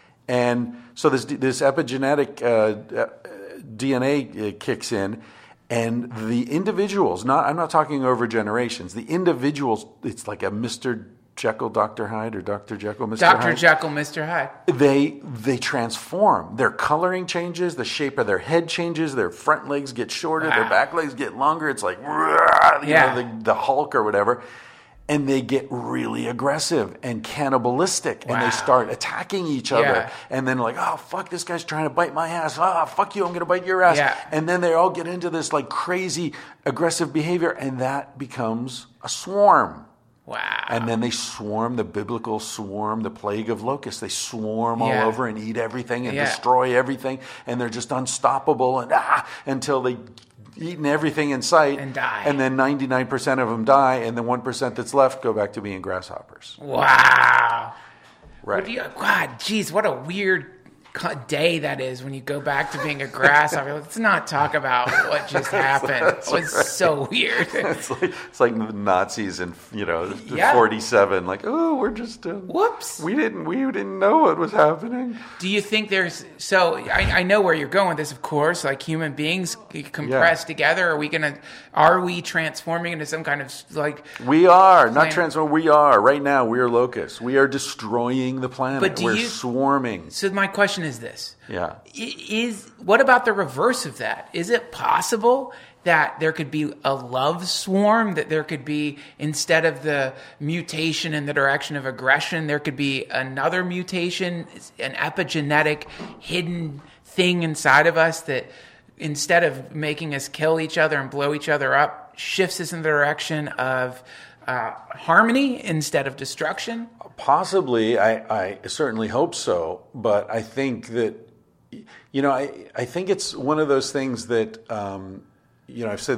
Speaker 2: And so this this epigenetic uh, uh, D N A kicks in, and the individuals, not I'm not talking over generations, the individuals, it's like a Mister Jekyll, Doctor Hyde, or Doctor Jekyll, Mister
Speaker 1: Doctor
Speaker 2: Hyde.
Speaker 1: Jekyll, Mister Hyde.
Speaker 2: They they transform. Their coloring changes. The shape of their head changes. Their front legs get shorter. Their
Speaker 1: Wow.
Speaker 2: back legs get longer. It's like, rah, you
Speaker 1: Yeah.
Speaker 2: know, the, the Hulk or whatever. And they get really aggressive and cannibalistic, and
Speaker 1: Wow.
Speaker 2: they start attacking each other.
Speaker 1: Yeah.
Speaker 2: And then like, oh fuck, this guy's trying to bite my ass. Ah, fuck you, I'm gonna bite your ass.
Speaker 1: Yeah.
Speaker 2: And then they all get into this like crazy aggressive behavior, and that becomes a swarm.
Speaker 1: Wow.
Speaker 2: And then they swarm, the biblical swarm, the plague of locusts. They swarm
Speaker 1: Yeah.
Speaker 2: all over and eat everything and
Speaker 1: Yeah.
Speaker 2: destroy everything. And they're just unstoppable and ah, until they eaten everything in sight.
Speaker 1: And die.
Speaker 2: And then ninety-nine percent of them die. And the one percent that's left go back to being grasshoppers.
Speaker 1: Wow.
Speaker 2: Right.
Speaker 1: What do you, God, geez, what a weird co- day that is when you go back to being a grasshopper. Let's not talk about what just happened. It was so weird.
Speaker 2: It's like, it's like the Nazis in, you know,
Speaker 1: Yeah.
Speaker 2: forty-seven. Like, oh, we're just... Uh,
Speaker 1: Whoops.
Speaker 2: We didn't, we didn't know what was happening.
Speaker 1: Do you think there's so I, I know where you're going with this, of course, like human beings compressed
Speaker 2: Yeah.
Speaker 1: together. Are we gonna are we transforming into some kind of like
Speaker 2: We are not
Speaker 1: Planet.
Speaker 2: transform. We are right now. We are locusts. We are destroying the planet.
Speaker 1: But do
Speaker 2: We're
Speaker 1: you-
Speaker 2: swarming.
Speaker 1: so my question is this.
Speaker 2: Yeah.
Speaker 1: I- Is what about the reverse of that? Is it possible that there could be a love swarm, that there could be, instead of the mutation in the direction of aggression, there could be another mutation, an epigenetic hidden thing inside of us that instead of making us kill each other and blow each other up, shifts us in the direction of uh, harmony instead of destruction?
Speaker 2: Possibly. I, I certainly hope so. But I think that, you know, I, I think it's one of those things that, um, you know, I've said this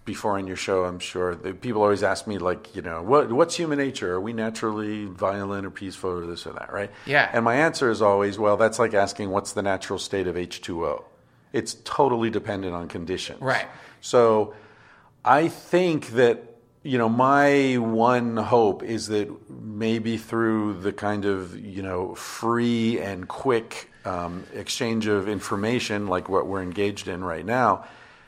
Speaker 2: before on your show, I'm sure. The, people always ask me, like, you know, what what's human nature? Are we naturally violent or peaceful or this or that, right?
Speaker 1: Yeah.
Speaker 2: And my answer is always, well, that's like asking what's the natural state of H two O. It's totally dependent on conditions.
Speaker 1: Right.
Speaker 2: So I think that, you know, my one hope is that maybe through the kind of, you know, free and quick um, exchange of information like what we're engaged in right now,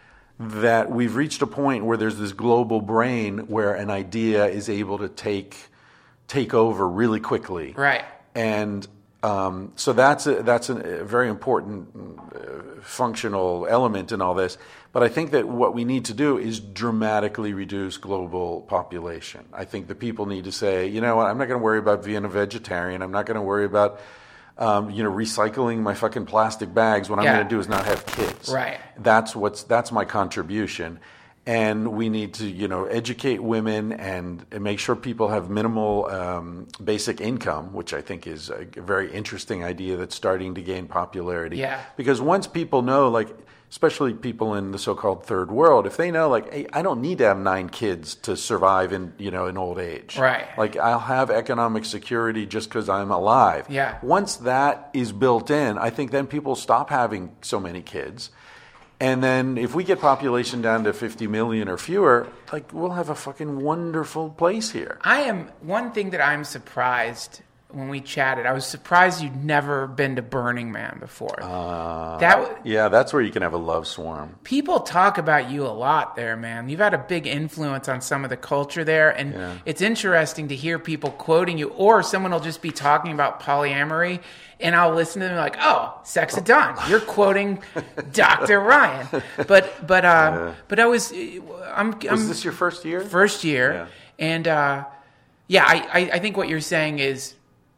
Speaker 2: that we've reached a point where there's this global brain where an idea is able to take take over really quickly.
Speaker 1: Right.
Speaker 2: And um, so that's a, that's a very important uh, functional element in all this. But I think that what we need to do is dramatically reduce global population. I think the people need to say, you know what, I'm not going to worry about being a vegetarian. I'm not going to worry about, um, you know, recycling my fucking plastic bags. What I'm
Speaker 1: Yeah.
Speaker 2: going to do is not have kids.
Speaker 1: Right.
Speaker 2: That's what's that's my contribution. And we need to, you know, educate women and, and make sure people have minimal um, basic income, which I think is a very interesting idea that's starting to gain popularity.
Speaker 1: Yeah.
Speaker 2: Because once people know, like, especially people in the so-called third world, if they know, like, hey, I don't need to have nine kids to survive in, you know, in old age.
Speaker 1: Right.
Speaker 2: Like, I'll have economic security just because I'm alive.
Speaker 1: Yeah.
Speaker 2: Once that is built in, I think then people stop having so many kids. And then if we get population down to fifty million or fewer, like, we'll have a fucking wonderful place here.
Speaker 1: I am, one thing that I'm surprised when we chatted, I was surprised you'd never been to Burning Man before.
Speaker 2: Uh,
Speaker 1: that
Speaker 2: yeah, that's where you can have a love swarm.
Speaker 1: People talk about you a lot there, man. You've had a big influence on some of the culture there, and
Speaker 2: Yeah.
Speaker 1: it's interesting to hear people quoting you, or someone will just be talking about polyamory, and I'll listen to them like, "Oh, Sex at Dawn, you're quoting Doctor Ryan." But but uh,
Speaker 2: Yeah.
Speaker 1: but I was I'm,
Speaker 2: Was
Speaker 1: I'm
Speaker 2: this your first year?
Speaker 1: first year,
Speaker 2: Yeah.
Speaker 1: and uh, yeah, I, I I think what you're saying is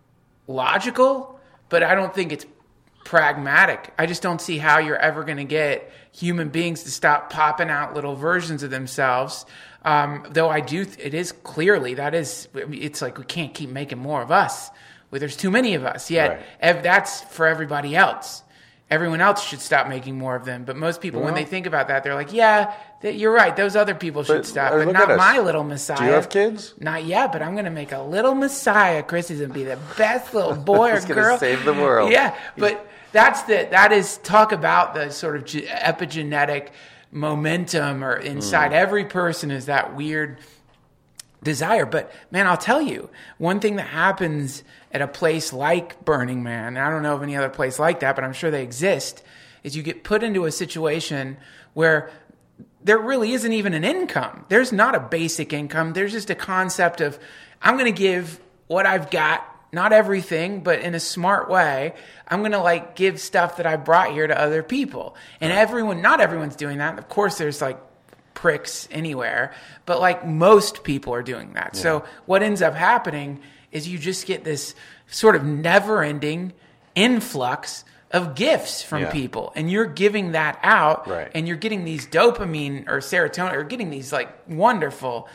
Speaker 1: logical, but I don't think it's pragmatic. I just don't see how you're ever going to get human beings to stop popping out little versions of themselves. Um, though I do, th- it is clearly that is, it's like we can't keep making more of us. Well, there's too many of us. Yet
Speaker 2: Right.
Speaker 1: ev- that's for everybody else. Everyone else should stop making more of them. But most people, when
Speaker 2: Well-
Speaker 1: they think about that, they're like, yeah, th- you're right. Those other people should
Speaker 2: But,
Speaker 1: stop.
Speaker 2: uh,
Speaker 1: But
Speaker 2: look
Speaker 1: not
Speaker 2: at us.
Speaker 1: my little Messiah.
Speaker 2: Do you have kids?
Speaker 1: Not yet, but I'm going to make a little Messiah. Chrissy's going to be the best little boy or
Speaker 2: He's gonna
Speaker 1: girl.
Speaker 2: save the world.
Speaker 1: Yeah, but that's the, that is, talk about the sort of ge- epigenetic momentum or inside
Speaker 2: Mm.
Speaker 1: every person is that weird desire. But man, I'll tell you, one thing that happens at a place like Burning Man, and I don't know of any other place like that, but I'm sure they exist, is you get put into a situation where there really isn't even an income. There's not a basic income. There's just a concept of, I'm going to give what I've got, not everything, but in a smart way. I'm going to like give stuff that I brought here to other people. And everyone, not everyone's doing that. Of course, there's like pricks anywhere, but like most people are doing that.
Speaker 2: Yeah.
Speaker 1: So what ends up happening is you just get this sort of never ending influx of gifts from
Speaker 2: Yeah.
Speaker 1: people, and you're giving that out,
Speaker 2: Right.
Speaker 1: and you're getting these dopamine or serotonin, or getting these like wonderful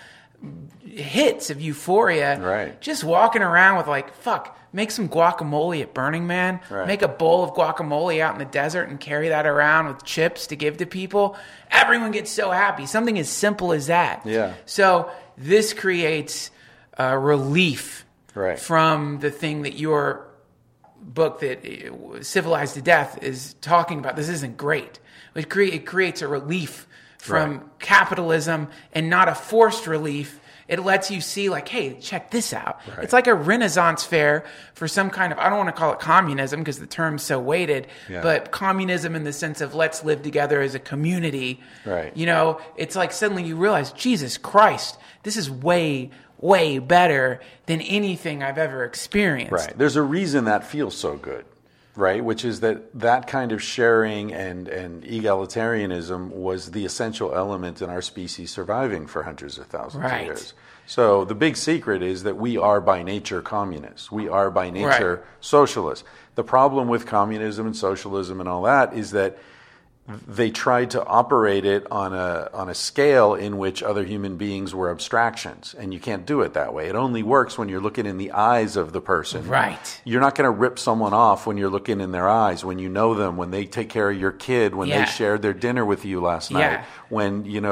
Speaker 1: hits of euphoria.
Speaker 2: Right.
Speaker 1: Just walking around with like, fuck, make some guacamole at Burning Man,
Speaker 2: Right.
Speaker 1: make a bowl of guacamole out in the desert and carry that around with chips to give to people. Everyone gets so happy. Something as simple as that.
Speaker 2: Yeah.
Speaker 1: So this creates uh, relief
Speaker 2: Right.
Speaker 1: from the thing that your book that uh, Civilized to Death is talking about. This isn't great. It, cre- it creates a relief from
Speaker 2: Right.
Speaker 1: capitalism, and not a forced relief. It lets you see like, hey, check this out.
Speaker 2: Right.
Speaker 1: It's like a Renaissance fair for some kind of, I don't want to call it communism because the term's so weighted,
Speaker 2: Yeah.
Speaker 1: but communism in the sense of let's live together as a community.
Speaker 2: Right.
Speaker 1: You know, it's like suddenly you realize, Jesus Christ, this is way, way better than anything I've ever experienced.
Speaker 2: Right. There's a reason that feels so good, right? Which is that that kind of sharing and, and egalitarianism was the essential element in our species surviving for hundreds of thousands
Speaker 1: Right.
Speaker 2: of years. So the big secret is that we are by nature communists. We are by nature
Speaker 1: Right.
Speaker 2: socialists. The problem with communism and socialism and all that is that they tried to operate it on a on a scale in which other human beings were abstractions, and you can't do it that way. It only works when you're looking in the eyes of the person.
Speaker 1: Right.
Speaker 2: You're not going to rip someone off when you're looking in their eyes, when you know them, when they take care of your kid, when
Speaker 1: Yeah.
Speaker 2: they shared their dinner with you last night,
Speaker 1: Yeah.
Speaker 2: when you know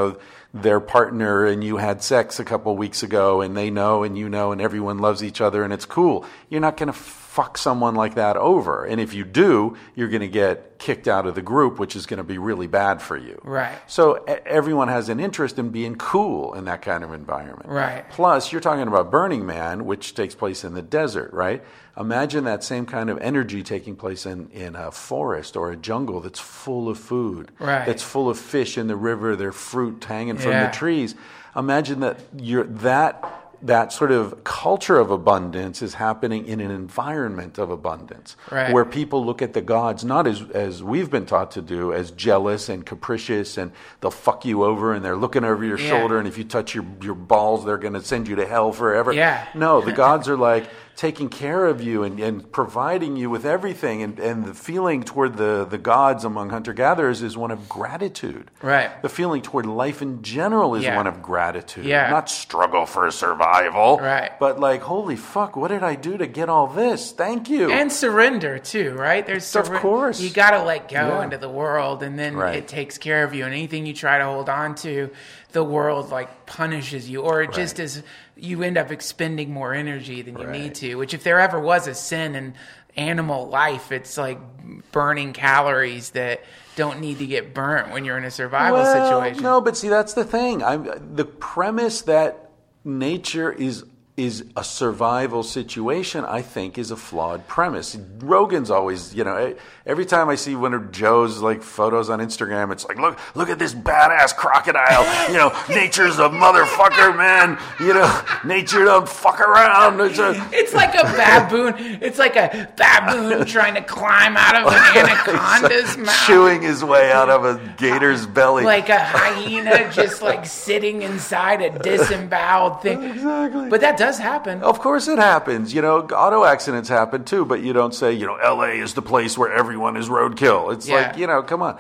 Speaker 2: their partner and you had sex a couple weeks ago and they know and you know and everyone loves each other and it's cool. You're not going to fuck someone like that over. And if you do, you're going to get kicked out of the group, which is going to be really bad for you.
Speaker 1: Right.
Speaker 2: So everyone has an interest in being cool in that kind of environment.
Speaker 1: Right.
Speaker 2: Plus, you're talking about Burning Man, which takes place in the desert, right? Imagine that same kind of energy taking place in, in a forest or a jungle that's full of food,
Speaker 1: right.
Speaker 2: that's full of fish in the river, their fruit hanging from
Speaker 1: yeah.
Speaker 2: the trees. Imagine that you're that that sort of culture of abundance is happening in an environment of abundance,
Speaker 1: right.
Speaker 2: where people look at the gods not as as we've been taught to do, as jealous and capricious, and they'll fuck you over and they're looking over your
Speaker 1: yeah.
Speaker 2: shoulder, and if you touch your, your balls, they're going to send you to hell forever.
Speaker 1: Yeah.
Speaker 2: No, the gods are like taking care of you and, and providing you with everything, and, and the feeling toward the, the gods among hunter-gatherers is one of gratitude.
Speaker 1: Right.
Speaker 2: The feeling toward life in general is
Speaker 1: yeah.
Speaker 2: one of gratitude.
Speaker 1: Yeah.
Speaker 2: Not struggle for survival.
Speaker 1: Right.
Speaker 2: But like, holy fuck, what did I do to get all this? Thank you.
Speaker 1: And surrender too, right? There's
Speaker 2: Of
Speaker 1: surre-
Speaker 2: course.
Speaker 1: You got to let go
Speaker 2: Yeah.
Speaker 1: into the world, and then
Speaker 2: Right.
Speaker 1: it takes care of you. And anything you try to hold on to, the world like punishes you, or it just
Speaker 2: Right.
Speaker 1: is. You end up expending more energy than you
Speaker 2: Right.
Speaker 1: need to. Which, if there ever was a sin in animal life, it's like burning calories that don't need to get burnt when you're in a survival
Speaker 2: well,
Speaker 1: situation.
Speaker 2: No, but see, that's the thing. I'm the premise that nature is is a survival situation, I think, is a flawed premise. Rogan's always, you know, every time I see one of Joe's like photos on Instagram, it's like, look, look at this badass crocodile. You know, nature's a motherfucker, man. You know, nature don't fuck around. It's, a,
Speaker 1: It's like a baboon. It's like a baboon trying to climb out of an anaconda's mouth.
Speaker 2: chewing his way out of a gator's belly.
Speaker 1: Like a hyena just like sitting inside a disemboweled thing.
Speaker 2: Exactly.
Speaker 1: But that does happen.
Speaker 2: Of course it happens. You know, auto accidents happen too, but you don't say, you know, L A is the place where everyone is roadkill. It's
Speaker 1: Yeah.
Speaker 2: like, you know, come on.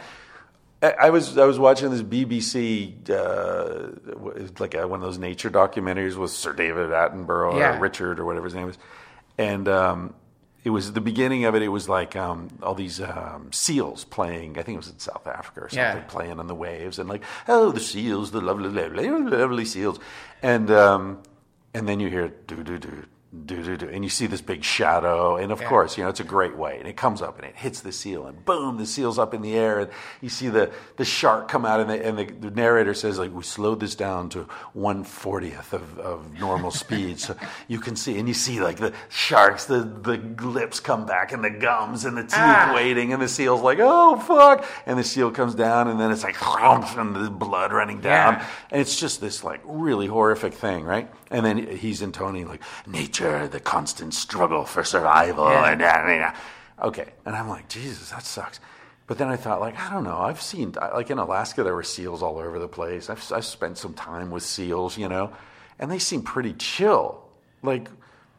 Speaker 2: I, I was I was watching this B B C, uh, like a, one of those nature documentaries with Sir David Attenborough
Speaker 1: Yeah.
Speaker 2: or Richard or whatever his name is. And um, it was the beginning of it. It was like um, all these um, seals playing. I think it was in South Africa or something,
Speaker 1: Yeah.
Speaker 2: playing on the waves. And like, oh, the seals, the lovely, lovely, lovely seals. And... Um, And then you hear do do do do do do, and you see this big shadow, and of
Speaker 1: Yeah.
Speaker 2: course, you know it's a great way, and it comes up and it hits the seal, and boom, the seal's up in the air, and you see the, the shark come out, and, the, and the, the narrator says like we slowed this down to one fortieth of, of normal speed, so you can see, and you see like the sharks, the the lips come back, and the gums, and the teeth
Speaker 1: Ah.
Speaker 2: waiting, and the seal's like oh fuck, and the seal comes down, and then it's like and the blood running down,
Speaker 1: Yeah.
Speaker 2: and it's just this like really horrific thing, right? And then he's intoning like nature, the constant struggle for survival.
Speaker 1: Yeah.
Speaker 2: And, and, okay, and I'm like, Jesus, that sucks. But then I thought, like, I don't know. I've seen, like in Alaska, there were seals all over the place. I've, I've spent some time with seals, you know, and they seem pretty chill. Like,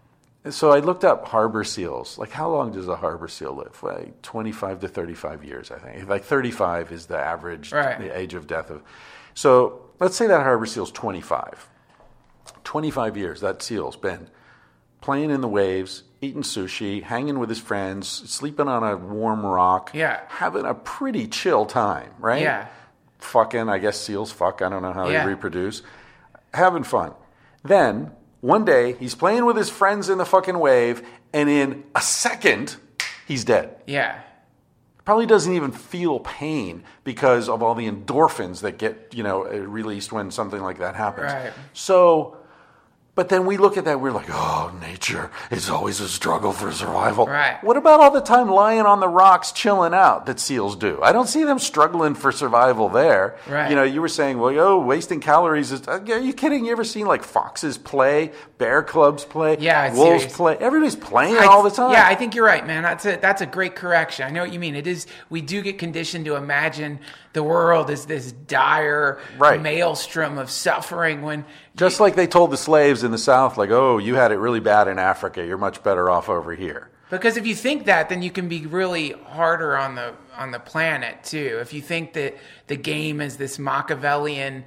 Speaker 2: so I looked up harbor seals. Like, how long does a harbor seal live? Like twenty-five to thirty-five years, I think. Like thirty-five is the average
Speaker 1: Right.
Speaker 2: the age of death of. So let's say that harbor seal's twenty-five. twenty-five years that seal's been playing in the waves, eating sushi, hanging with his friends, sleeping on a warm rock,
Speaker 1: Yeah.
Speaker 2: having a pretty chill time, right?
Speaker 1: Yeah.
Speaker 2: Fucking, I guess seals fuck, I don't know how
Speaker 1: Yeah.
Speaker 2: they reproduce. Having fun. Then, one day, he's playing with his friends in the fucking wave, and in a second, he's dead.
Speaker 1: Yeah.
Speaker 2: Probably doesn't even feel pain because of all the endorphins that get, you know, released when something like that happens.
Speaker 1: Right.
Speaker 2: So, but then we look at that, we're like, oh, nature is always a struggle for survival.
Speaker 1: Right.
Speaker 2: What about all the time lying on the rocks chilling out that seals do? I don't see them struggling for survival there.
Speaker 1: Right.
Speaker 2: You know, you were saying, well, oh, wasting calories is, are you kidding? You ever seen like foxes play, bear clubs play,
Speaker 1: Yeah, it's
Speaker 2: wolves
Speaker 1: serious.
Speaker 2: play? Everybody's playing
Speaker 1: I-
Speaker 2: all the time.
Speaker 1: Yeah, I think you're right, man. That's a that's a great correction. I know what you mean. It is. We do get conditioned to imagine the world as this dire
Speaker 2: Right.
Speaker 1: maelstrom of suffering. When
Speaker 2: Just like they told the slaves in the South, like, oh, you had it really bad in Africa. You're much better off over here.
Speaker 1: because if you think that, then you can be really harder on the on the planet too. If you think that the game is this Machiavellian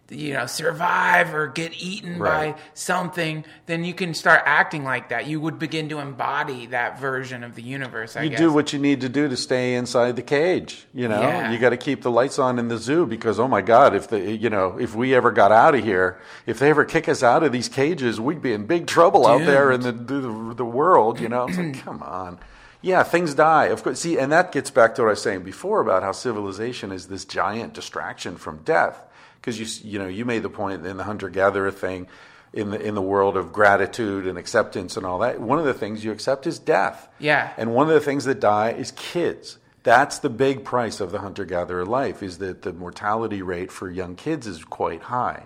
Speaker 1: you know, survive or get eaten
Speaker 2: Right.
Speaker 1: by something, then you can start acting like that. You would begin to embody that version of the universe, I
Speaker 2: You
Speaker 1: guess.
Speaker 2: do what you need to do to stay inside the cage. You know,
Speaker 1: Yeah.
Speaker 2: you got to keep the lights on in the zoo because, oh my God, if the you know if we ever got out of here, if they ever kick us out of these cages, we'd be in big trouble out there in the the, the world. You know, it's like, come on. Yeah, things die. Of course. See, and that gets back to what I was saying before about how civilization is this giant distraction from death. Because you you know you made the point in the hunter-gatherer thing, in the in the world of gratitude and acceptance and all that. One of the things you accept is death.
Speaker 1: Yeah.
Speaker 2: And one of the things that die is kids. That's the big price of the hunter-gatherer life, is that the mortality rate for young kids is quite high.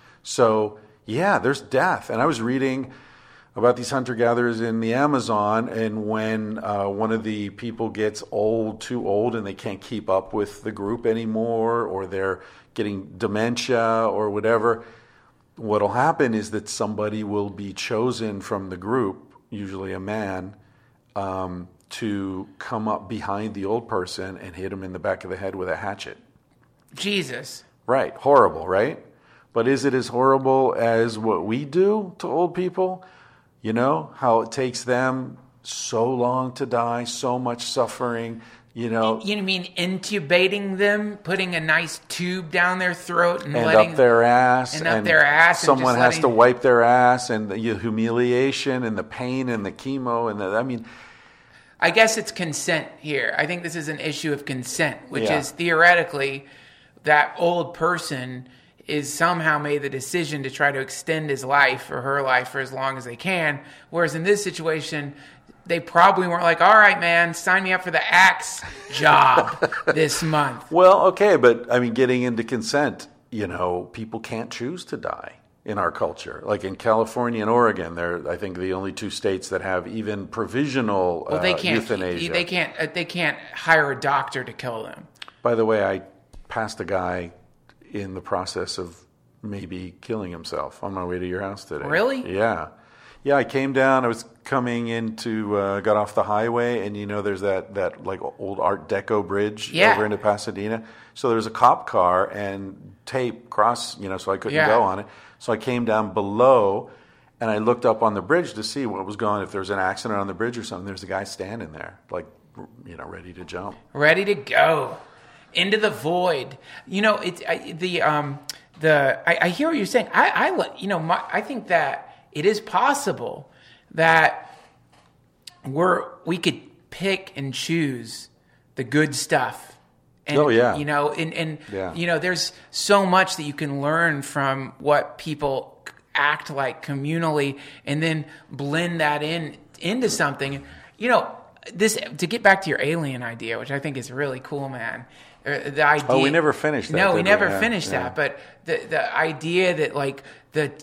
Speaker 2: So yeah, there's death. And I was reading about these hunter-gatherers in the Amazon, and when uh, one of the people gets old, too old, and they can't keep up with the group anymore, or they're getting dementia or whatever, what'll happen is that somebody will be chosen from the group, usually a man, um, to come up behind the old person and hit him in the back of the head with a hatchet.
Speaker 1: Jesus.
Speaker 2: Right. Horrible, right? But is it as horrible as what we do to old people? You know, how it takes them so long to die, so much suffering, you know.
Speaker 1: You mean intubating them, putting a nice tube down their throat and,
Speaker 2: and
Speaker 1: letting
Speaker 2: up their ass.
Speaker 1: and up their ass and
Speaker 2: someone
Speaker 1: just
Speaker 2: has
Speaker 1: letting-
Speaker 2: to wipe their ass, and the humiliation and the pain and the chemo. And the, I mean,
Speaker 1: I guess it's consent here. I think this is an issue of consent, which
Speaker 2: Yeah.
Speaker 1: is theoretically that old person is somehow made the decision to try to extend his life or her life for as long as they can. Whereas in this situation, they probably weren't like, all right, man, sign me up for the axe job this month.
Speaker 2: well, okay, but I mean, getting into consent, you know, people can't choose to die in our culture. Like in California and Oregon, they're, I think, the only two states that have even provisional
Speaker 1: Well, they
Speaker 2: uh,
Speaker 1: can't.
Speaker 2: euthanasia.
Speaker 1: They can't. uh, They can't hire a doctor to kill them.
Speaker 2: By the way, I passed a guy in the process of maybe killing himself on my way to your house today.
Speaker 1: Really?
Speaker 2: Yeah. Yeah, I came down, I was coming into, uh, got off the highway, and you know there's that, that like old Art Deco bridge
Speaker 1: Yeah.
Speaker 2: over into Pasadena. So there was a cop car and tape cross, you know, so I couldn't
Speaker 1: Yeah.
Speaker 2: go on it. So I came down below, and I looked up on the bridge to see what was going, if there was an accident on the bridge or something. There's a guy standing there, like, you know, ready to jump.
Speaker 1: Ready to go into the void. You know, it's I, the um the I, I hear what you're saying. I I li- you know my, I think that it is possible that we're we could pick and choose the good stuff. And,
Speaker 2: Oh, yeah.
Speaker 1: You know, and and
Speaker 2: Yeah.
Speaker 1: you know, there's so much that you can learn from what people act like communally, and then blend that in into something. You know, this to get back to your alien idea, which I think is really cool, man. Uh, The idea.
Speaker 2: Oh, we never finished that,
Speaker 1: No,
Speaker 2: did
Speaker 1: we
Speaker 2: we?
Speaker 1: never
Speaker 2: Yeah,
Speaker 1: finished
Speaker 2: yeah.
Speaker 1: that. But the the idea that like the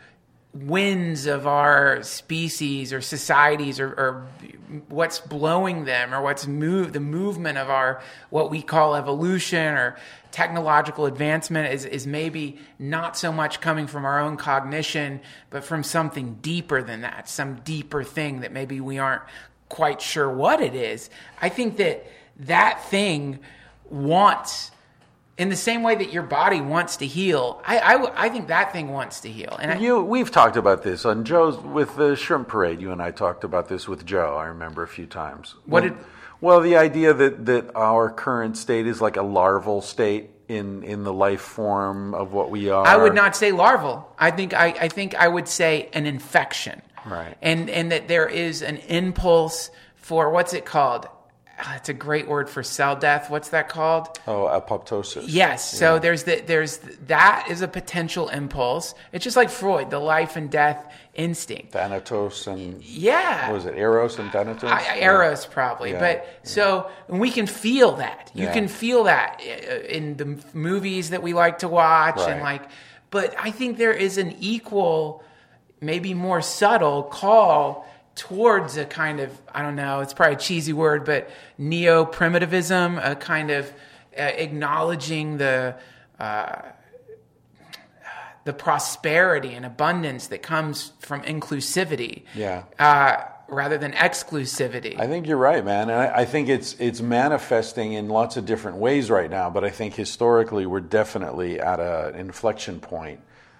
Speaker 1: winds of our species or societies or, or what's blowing them or what's move the movement of our what we call evolution or technological advancement is, is maybe not so much coming from our own cognition, but from something deeper than that, some deeper thing that maybe we aren't quite sure what it is. I think that that thing wants, in the same way that your body wants to heal, I, I, I think that thing wants to heal. And I,
Speaker 2: You, we've talked about this on Joe's with the shrimp parade. You and I talked about this with Joe. I remember a few times.
Speaker 1: What
Speaker 2: When-
Speaker 1: did-
Speaker 2: Well, the idea that, that our current state is like a larval state in, in the life form of what we are.
Speaker 1: I would not say larval. I think I, I think I would say an infection.
Speaker 2: Right.
Speaker 1: And and that there is an impulse for, what's it called? Ah, it's a great word for cell death. What's that called?
Speaker 2: Oh, apoptosis.
Speaker 1: Yes. So there's the, there's that is a potential impulse. It's just like Freud, the life and death instinct.
Speaker 2: Thanatos and
Speaker 1: Yeah.
Speaker 2: what was it? Eros and Thanatos.
Speaker 1: I, Eros probably,
Speaker 2: Yeah,
Speaker 1: but so and we can feel that. You
Speaker 2: Yeah.
Speaker 1: can feel that i- in the m- movies that we like to watch, and
Speaker 2: Right.
Speaker 1: like. But I think there is an equal, maybe more subtle call towards a kind of, I don't know, it's probably a cheesy word, but neo-primitivism, a kind of uh, acknowledging the. Uh, the prosperity and abundance that comes from inclusivity.
Speaker 2: Yeah.
Speaker 1: Uh, rather than exclusivity.
Speaker 2: I think you're right, man. And I, I think it's it's manifesting in lots of different ways right now. But I think historically we're definitely at an inflection point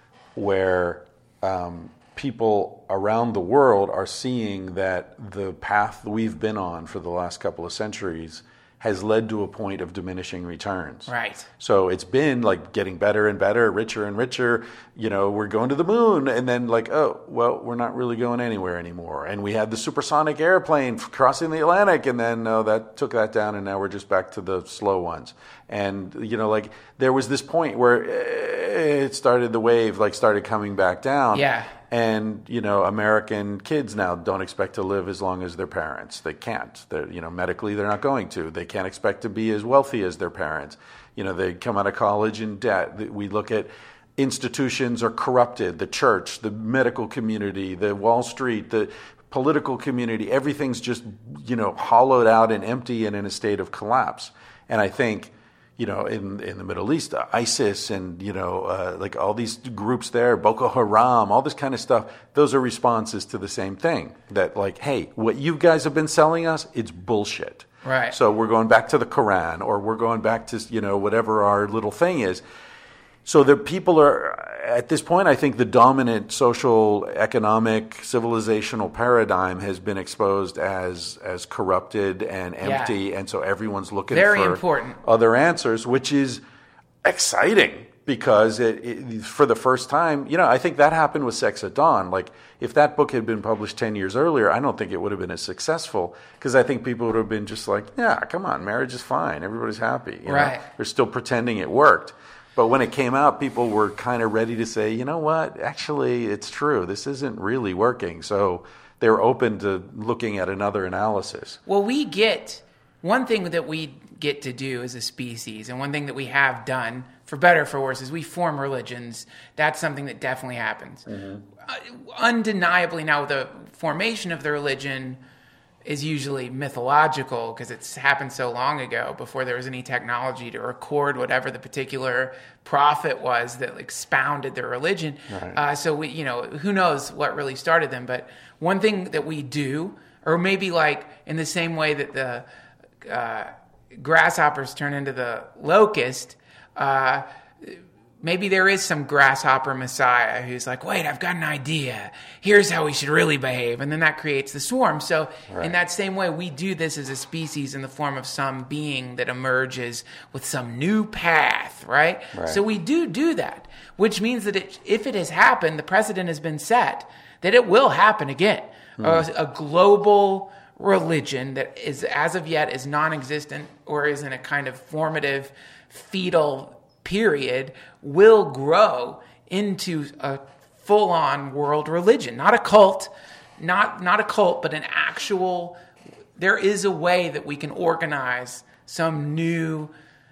Speaker 2: where um, people around the world are seeing that the path we've been on for the last couple of centuries has led to a point of diminishing returns.
Speaker 1: Right.
Speaker 2: So it's been like getting better and better, richer and richer. You know, we're going to the moon, and then like, oh, well, we're not really going anywhere anymore. And we had the supersonic airplane crossing the Atlantic, and then uh, that took that down, and now we're just back to the slow ones. And you know, like there was this point where it started, the wave like started coming back down.
Speaker 1: Yeah.
Speaker 2: And, you know, American kids now don't expect to live as long as their parents. They can't. They're, you know, medically they're not going to. They can't expect to be as wealthy as their parents. You know, they come out of college in debt. We look at institutions are corrupted. The church, the medical community, the Wall Street, the political community, everything's just, you know, hollowed out and empty and in a state of collapse. And I think, you know, in in the Middle East, uh, ISIS and, you know, uh, like all these groups there, Boko Haram, all this kind of stuff, those are responses to the same thing. That like, hey, what you guys have been selling us, it's bullshit.
Speaker 1: Right.
Speaker 2: So we're going back to the Quran, or we're going back to, you know, whatever our little thing is. So the people are, at this point, I think the dominant social, economic, civilizational paradigm has been exposed as as corrupted and empty,
Speaker 1: Yeah.
Speaker 2: and so everyone's looking
Speaker 1: Very
Speaker 2: for
Speaker 1: important.
Speaker 2: other answers, which is exciting because it, it, for the first time, you know, I think that happened with Sex at Dawn. Like, if that book had been published ten years earlier, I don't think it would have been as successful, because I think people would have been just like, yeah, come on, marriage is fine, everybody's happy. You
Speaker 1: Right.
Speaker 2: know? They're still pretending it worked. But when it came out, people were kind of ready to say, you know what, actually, it's true. This isn't really working. So they were open to looking at another analysis.
Speaker 1: Well, we get, one thing that we get to do as a species, and one thing that we have done, for better or for worse, is we form religions. That's something that definitely happens. Mm-hmm. Uh, undeniably now, the formation of the religion is usually mythological because it's happened so long ago, before there was any technology to record whatever the particular prophet was that expounded their religion.
Speaker 2: Right.
Speaker 1: Uh, so we, you know, who knows what really started them? But one thing that we do, or maybe like in the same way that the uh, grasshoppers turn into the locust, uh, maybe there is some grasshopper messiah who's like, wait, I've got an idea. Here's how we should really behave. And then that creates the swarm. So
Speaker 2: right.
Speaker 1: in that same way, we do this as a species in the form of some being that emerges with some new path, right?
Speaker 2: right.
Speaker 1: So we do do that, which means that it, if it has happened, the precedent has been set, that it will happen again. Mm. A, a global religion that is, as of yet, is non-existent or is in a kind of formative, fetal period, will grow into a full-on world religion. Not a cult, not not a cult, but an actual, there is a way that we can organize some new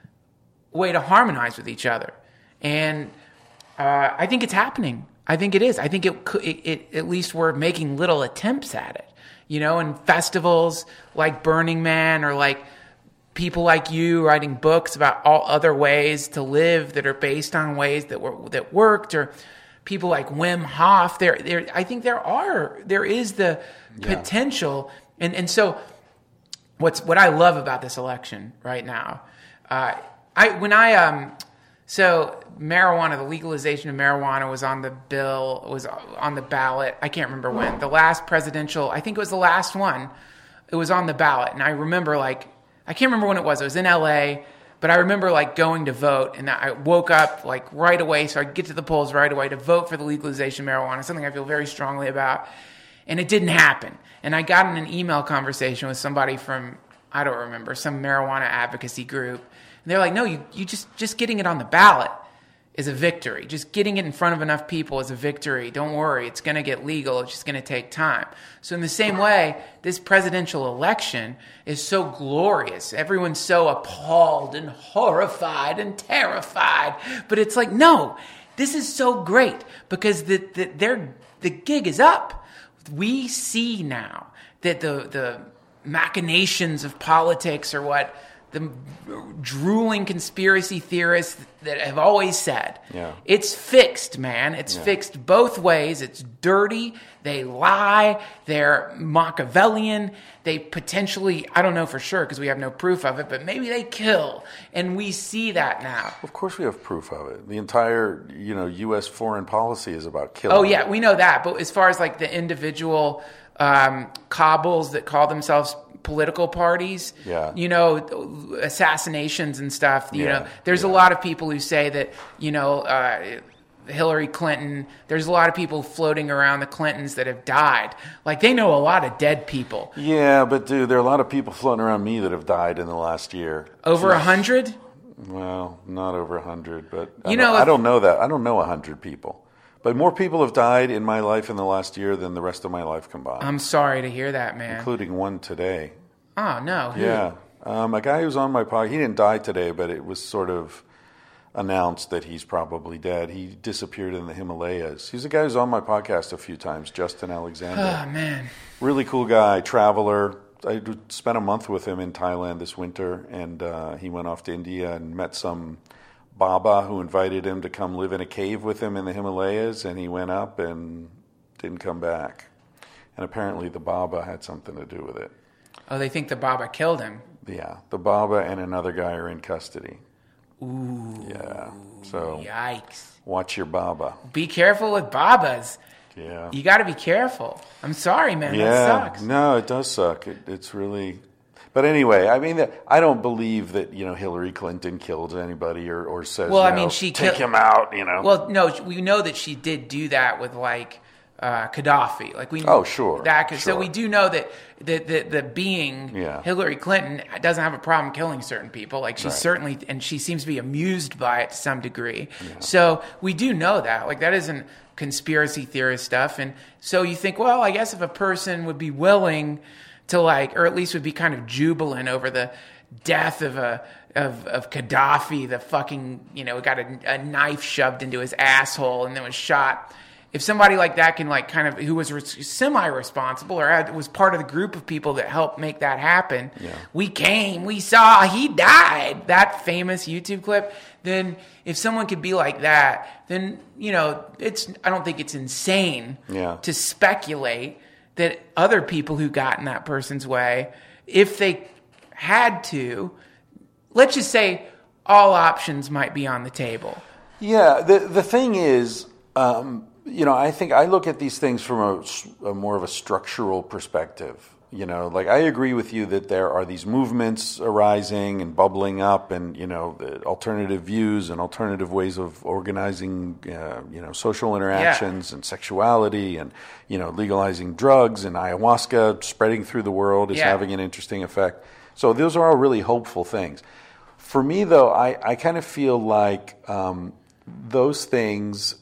Speaker 1: way to harmonize with each other. And uh, I think it's happening. I think it is. I think it, could, it, it at least we're making little attempts at it. You know, in festivals like Burning Man, or like people like you writing books about all other ways to live that are based on ways that were that worked, or people like Wim Hof. There, there. I think there are. There is the
Speaker 2: yeah.
Speaker 1: potential, and and so what's what I love about this election right now. Uh, I when I um, so marijuana, the legalization of marijuana was on the bill, was on the ballot. I can't remember when the last presidential. I think it was the last one. It was on the ballot, and I remember like. I can't remember when it was. It was in L A, but I remember like going to vote, and I woke up like right away, so I could get to the polls right away to vote for the legalization of marijuana, something I feel very strongly about. And it didn't happen. And I got in an email conversation with somebody from, I don't remember, some marijuana advocacy group. And they're like, no, you, you just, just getting it on the ballot is a victory. Just getting it in front of enough people is a victory. Don't worry, it's going to get legal. It's just going to take time. So in the same way, this presidential election is so glorious. Everyone's so appalled and horrified and terrified. But it's like, no, this is so great because the the, their, the gig is up. We see now that the the machinations of politics are what the drooling conspiracy theorists that have always said.
Speaker 2: Yeah.
Speaker 1: It's fixed, man. It's
Speaker 2: Yeah.
Speaker 1: fixed both ways. It's dirty. They lie. They're Machiavellian. They potentially, I don't know for sure because we have no proof of it, but maybe they kill. And we see that now.
Speaker 2: Of course we have proof of it. The entire, you know, U S foreign policy is about killing.
Speaker 1: Oh, yeah, we know that. But as far as like the individual um, cabals that call themselves political parties,
Speaker 2: Yeah.
Speaker 1: you know, assassinations and stuff, you
Speaker 2: Yeah,
Speaker 1: know, there's
Speaker 2: yeah.
Speaker 1: a lot of people who say that, you know, uh, Hillary Clinton, there's a lot of people floating around the Clintons that have died. Like, they know a lot of dead people.
Speaker 2: Yeah, but dude, there are a lot of people floating around me that have died in the last year.
Speaker 1: Over a hundred?
Speaker 2: Well, not over a hundred, but I
Speaker 1: You
Speaker 2: don't,
Speaker 1: know,
Speaker 2: I
Speaker 1: if-
Speaker 2: don't know that. I don't know a hundred people. But more people have died in my life in the last year than the rest of my life combined,
Speaker 1: I'm sorry to hear that, man.
Speaker 2: including one today.
Speaker 1: Oh, no. Who?
Speaker 2: Yeah. Um, a guy who's on my podcast, he didn't die today, but it was sort of announced that he's probably dead. He disappeared in the Himalayas. He's a guy who's on my podcast a few times, Justin Alexander.
Speaker 1: Oh, man.
Speaker 2: Really cool guy, traveler. I spent a month with him in Thailand this winter, and uh, he went off to India and met some Baba who invited him to come live in a cave with him in the Himalayas, and he went up and didn't come back. And apparently the Baba had something to do with it.
Speaker 1: Oh, they think the Baba killed him.
Speaker 2: Yeah, the Baba and another guy are in custody.
Speaker 1: Ooh.
Speaker 2: Yeah, so
Speaker 1: Yikes.
Speaker 2: watch your Baba.
Speaker 1: Be careful with Babas.
Speaker 2: Yeah.
Speaker 1: You got to be careful. I'm sorry, man.
Speaker 2: Yeah,
Speaker 1: That sucks.
Speaker 2: no, it does suck. It, it's really, but anyway, I mean, that- I don't believe that you know Hillary Clinton killed anybody or, or says,
Speaker 1: Well,
Speaker 2: you
Speaker 1: I mean,
Speaker 2: know,
Speaker 1: she
Speaker 2: take
Speaker 1: kill-
Speaker 2: him out. You know,
Speaker 1: Well, no, we know that she did do that with like uh, Gaddafi. Like we.
Speaker 2: Oh, sure,
Speaker 1: That
Speaker 2: sure.
Speaker 1: so we do know that the the, the being
Speaker 2: Yeah.
Speaker 1: Hillary Clinton doesn't have a problem killing certain people. Like she's
Speaker 2: Right.
Speaker 1: certainly, and she seems to be amused by it to some degree. So we do know that. Like that isn't conspiracy theorist stuff. And so you think, well, I guess if a person would be willing to like, or at least would be kind of jubilant over the death of a of of Gaddafi, the fucking, you know, got a, a knife shoved into his asshole and then was shot. If somebody like that can like kind of who was re- semi-responsible or had, was part of the group of people that helped make that happen,
Speaker 2: Yeah.
Speaker 1: we came, we saw, he died, that famous YouTube clip, then if someone could be like that, then, you know, it's I don't think it's insane
Speaker 2: Yeah.
Speaker 1: to speculate that other people who got in that person's way, if they had to, let's just say all options might be on the table.
Speaker 2: yeah. The the thing is, um, you know, I think I look at these things from a, s- a more of a structural perspective. You know, like I agree with you that there are these movements arising and bubbling up, and you know, the alternative views and alternative ways of organizing, uh, you know, social interactions and sexuality, and you know, legalizing drugs and ayahuasca spreading through the world is
Speaker 1: Yeah.
Speaker 2: having an interesting effect. So those are all really hopeful things. For me, though, I, I kind of feel like um, those things,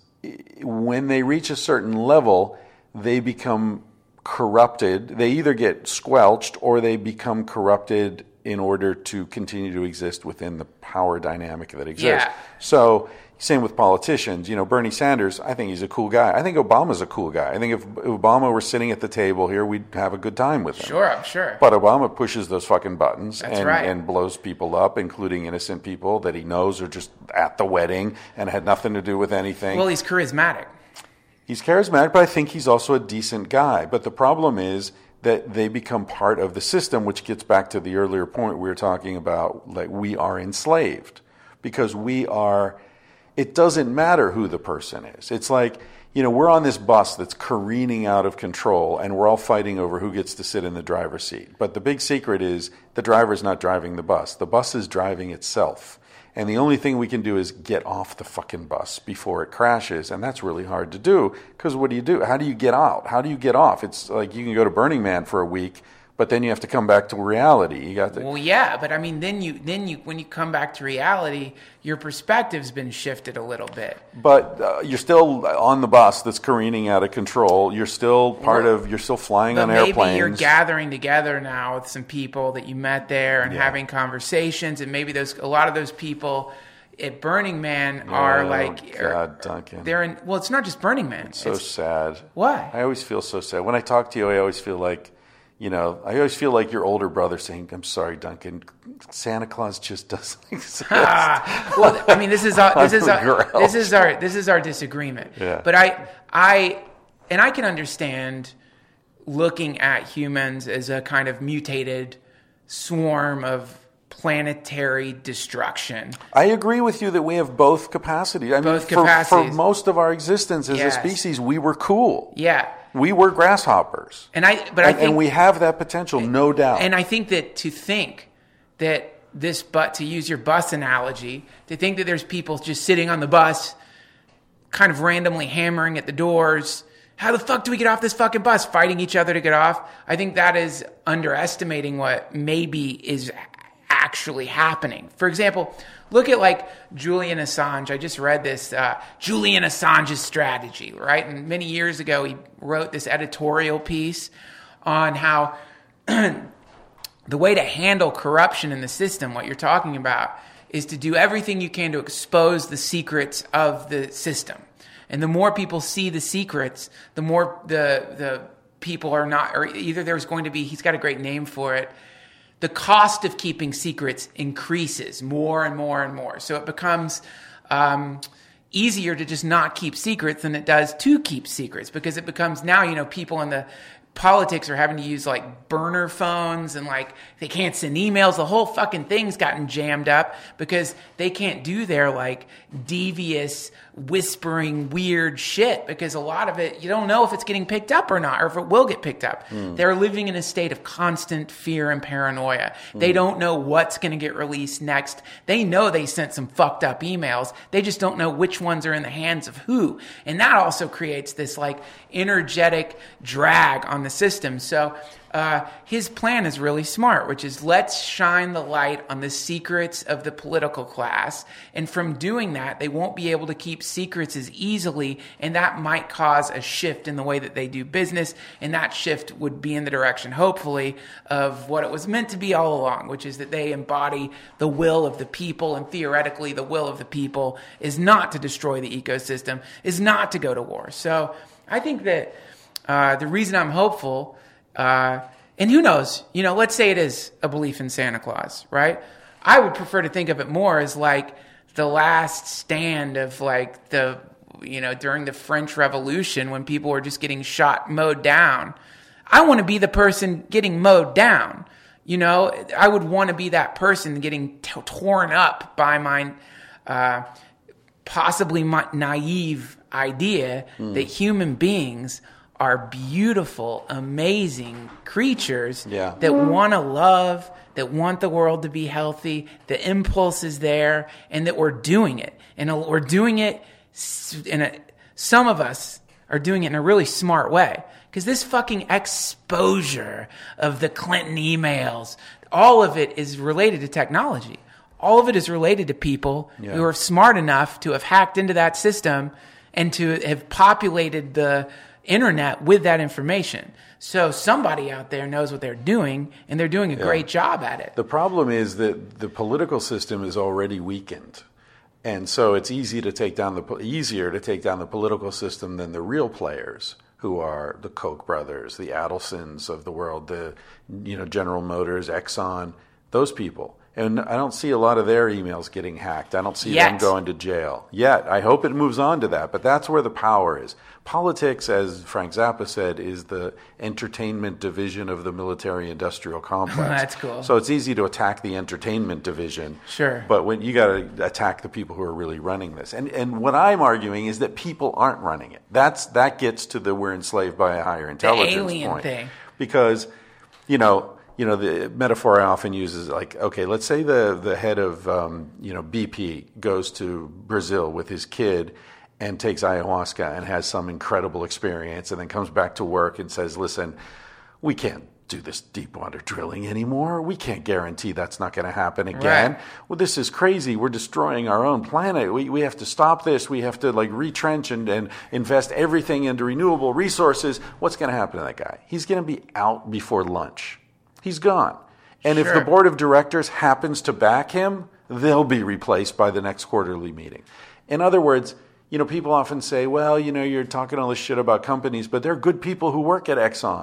Speaker 2: when they reach a certain level, they become corrupted. They either get squelched or they become corrupted in order to continue to exist within the power dynamic that exists.
Speaker 1: Yeah.
Speaker 2: So, same with politicians. You know, Bernie Sanders, I think he's a cool guy. I think Obama's a cool guy. I think if Obama were sitting at the table here, we'd have a good time with him.
Speaker 1: Sure, I'm sure.
Speaker 2: But Obama pushes those fucking buttons
Speaker 1: That's
Speaker 2: and,
Speaker 1: right.
Speaker 2: and blows people up, including innocent people that he knows are just at the wedding and had nothing to do with anything.
Speaker 1: Well, he's charismatic.
Speaker 2: He's charismatic, but I think he's also a decent guy. But the problem is that they become part of the system, which gets back to the earlier point we were talking about, like we are enslaved because we are, it doesn't matter who the person is. It's like, you know, we're on this bus that's careening out of control and we're all fighting over who gets to sit in the driver's seat. But the big secret is the driver's not driving the bus. The bus is driving itself. And the only thing we can do is get off the fucking bus before it crashes. And that's really hard to do because what do you do? How do you get out? How do you get off? It's like you can go to Burning Man for a week, but then you have to come back to reality. You got to.
Speaker 1: Well, yeah, but I mean, then you, then you, when you come back to reality, your perspective's been shifted a little bit.
Speaker 2: But uh, you're still on the bus that's careening out of control. You're still part
Speaker 1: Well,
Speaker 2: of. You're still flying
Speaker 1: But
Speaker 2: on
Speaker 1: maybe
Speaker 2: airplanes.
Speaker 1: you're gathering together now with some people that you met there and
Speaker 2: Yeah.
Speaker 1: having conversations, and maybe those a lot of those people at Burning Man are
Speaker 2: Oh,
Speaker 1: like, are-
Speaker 2: God, Duncan.
Speaker 1: they're in. Well, it's not just Burning Man.
Speaker 2: so
Speaker 1: It's-
Speaker 2: sad.
Speaker 1: Why?
Speaker 2: I always feel so sad when I talk to you. I always feel like, You know, I always feel like your older brother saying, "I'm sorry, Duncan, Santa Claus just doesn't exist."
Speaker 1: Ah, well, I mean, this is our, this is our, this is our this is our disagreement.
Speaker 2: Yeah.
Speaker 1: But I I and I can understand looking at humans as a kind of mutated swarm of planetary destruction.
Speaker 2: I agree with you that we have both capacities. I
Speaker 1: Both
Speaker 2: mean, for,
Speaker 1: capacities.
Speaker 2: for most of our existence as
Speaker 1: Yes.
Speaker 2: a species, we were cool.
Speaker 1: Yeah.
Speaker 2: We were grasshoppers.
Speaker 1: And I but I
Speaker 2: and,
Speaker 1: think
Speaker 2: and we have that potential, no doubt.
Speaker 1: And I think that to think that this, but to use your bus analogy, to think that there's people just sitting on the bus, kind of randomly hammering at the doors. How the fuck do we get off this fucking bus? Fighting each other to get off. I think that is underestimating what maybe is actually happening. For example, look at like Julian Assange. I just read this, uh, Julian Assange's strategy, right? And many years ago, he wrote this editorial piece on how the way to handle corruption in the system, what you're talking about, is to do everything you can to expose the secrets of the system. And the more people see the secrets, the more the the people are not, or either there's going to be, he's got a great name for it, the cost of keeping secrets increases more and more and more. So it becomes um, easier to just not keep secrets than it does to keep secrets, because it becomes now, you know, people in the politics are having to use like burner phones and like they can't send emails. The whole fucking thing's gotten jammed up because they can't do their like devious whispering weird shit, because a lot of it you don't know if it's getting picked up or not, or if it will get picked up. Mm. They're living in a state of constant fear and paranoia. Mm. They don't know what's going to get released next. They know they sent some fucked up emails. They just don't know which ones are in the hands of who. And that also creates this like energetic drag on the system. So uh, his plan is really smart, which is let's shine the light on the secrets of the political class. And from doing that, they won't be able to keep secrets as easily. And that might cause a shift in the way that they do business. And that shift would be in the direction, hopefully, of what it was meant to be all along, which is that they embody the will of the people. And theoretically, the will of the people is not to destroy the ecosystem, is not to go to war. So I think that uh, the reason I'm hopeful, uh, and who knows, you know, let's say it is a belief in Santa Claus, right? I would prefer to think of it more as like the last stand of like the, you know, during the French Revolution when people were just getting shot, mowed down. I want to be the person getting mowed down. You know, I would want to be that person getting t- torn up by my uh, possibly my naive idea mm. that human beings are beautiful, amazing creatures yeah. that want to love, that want the world to be healthy, the impulse is there, and that we're doing it. And we're doing it, in a, some of us are doing it in a really smart way. Because this fucking exposure of the Clinton emails, all of it is related to technology. All of it is related to people yeah. who are smart enough to have hacked into that system and to have populated the internet with that information. So somebody out there knows what they're doing, and they're doing a yeah. great job at it.
Speaker 2: The problem is that the political system is already weakened. And so it's easy to take down the easier to take down the political system than the real players, who are the Koch brothers, the Adelsons of the world, the you know General Motors, Exxon, those people. And I don't see a lot of their emails getting hacked. I don't see Yet. them going to jail. Yet. I hope it moves on to that. But that's where the power is. Politics, as Frank Zappa said, is the entertainment division of the military-industrial complex.
Speaker 1: That's cool.
Speaker 2: So it's easy to attack the entertainment division.
Speaker 1: Sure.
Speaker 2: But when you got to attack the people who are really running this. And and what I'm arguing is that people aren't running it. That's That gets to the we're enslaved by a higher intelligence
Speaker 1: the alien
Speaker 2: point.
Speaker 1: Thing.
Speaker 2: Because, you know... You know, the metaphor I often use is like, okay, let's say the, the head of, um, you know, B P goes to Brazil with his kid and takes ayahuasca and has some incredible experience and then comes back to work and says, listen, we can't do this deep water drilling anymore. We can't guarantee that's not going to happen again.
Speaker 1: Right.
Speaker 2: Well, this is crazy. We're destroying our own planet. We we have to stop this. We have to like retrench and, and invest everything into renewable resources. What's going to happen to that guy? He's going to be out before lunch. He's gone. And
Speaker 1: sure.
Speaker 2: if the board of directors happens to back him, they'll be replaced by the next quarterly meeting. In other words, you know, people often say, well, you know, you're talking all this shit about companies, but there are good people who work at Exxon.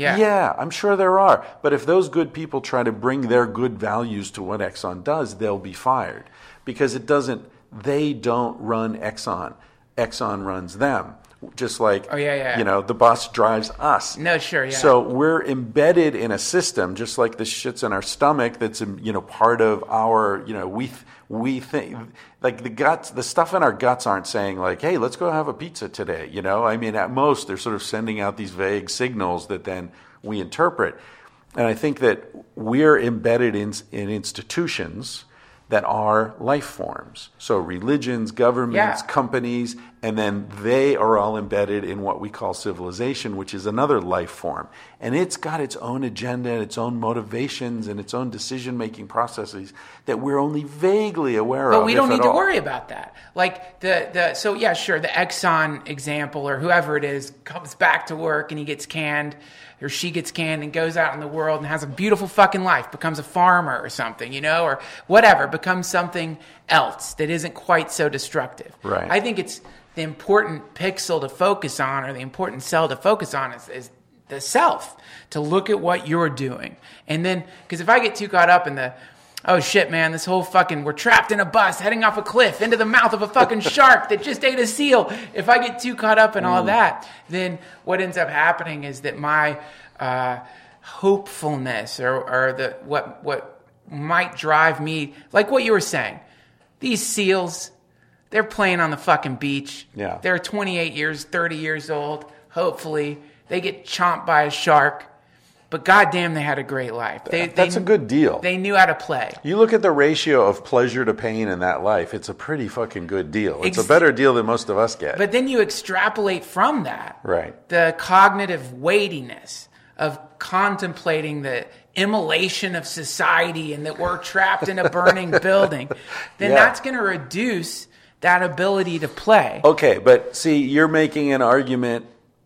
Speaker 1: Yeah.
Speaker 2: Yeah, I'm sure there are. But if those good people try to bring their good values to what Exxon does, they'll be fired. Because it doesn't, they don't run Exxon. Exxon runs them. Just like,
Speaker 1: oh, yeah, yeah.
Speaker 2: you know, the bus drives us.
Speaker 1: No, sure, yeah.
Speaker 2: So we're embedded in a system, just like the shit's in our stomach. That's, you know, part of our, you know, we we think like the guts, the stuff in our guts aren't saying like, hey, let's go have a pizza today. You know, I mean, at most they're sort of sending out these vague signals that then we interpret. And I think that we're embedded in in institutions that are life forms. So religions, governments,
Speaker 1: yeah.
Speaker 2: companies, and then they are all embedded in what we call civilization, which is another life form. And it's got its own agenda, its own motivations, and its own decision-making processes that we're only vaguely aware
Speaker 1: but
Speaker 2: of.
Speaker 1: But we don't need to
Speaker 2: all.
Speaker 1: worry about that. Like the, the so yeah, sure, the Exxon example or whoever it is comes back to work and he gets canned or she gets canned and goes out in the world and has a beautiful fucking life, becomes a farmer or something, you know, or whatever, becomes something else that isn't quite so destructive.
Speaker 2: Right.
Speaker 1: I think it's the important pixel to focus on or the important cell to focus on is, is the self, to look at what you're doing. And then, because if I get too caught up in the, oh shit, man, this whole fucking, we're trapped in a bus heading off a cliff into the mouth of a fucking shark that just ate a seal. If I get too caught up in all
Speaker 2: mm.
Speaker 1: that, then what ends up happening is that my uh, hopefulness or, or the what what might drive me, like what you were saying, these seals, they're playing on the fucking beach.
Speaker 2: Yeah.
Speaker 1: They're twenty-eight years, thirty years old. Hopefully they get chomped by a shark. But goddamn, they had a great life. They,
Speaker 2: That's
Speaker 1: they,
Speaker 2: a good deal.
Speaker 1: They knew how to play.
Speaker 2: You look at the ratio of pleasure to pain in that life, it's a pretty fucking good deal. It's
Speaker 1: Ex-
Speaker 2: a better deal than most of us get.
Speaker 1: But then you extrapolate from that
Speaker 2: right.
Speaker 1: the cognitive weightiness of contemplating the immolation of society and that we're trapped in a burning building. Then
Speaker 2: yeah.
Speaker 1: that's going to reduce that ability to play.
Speaker 2: Okay, but see, you're making an argument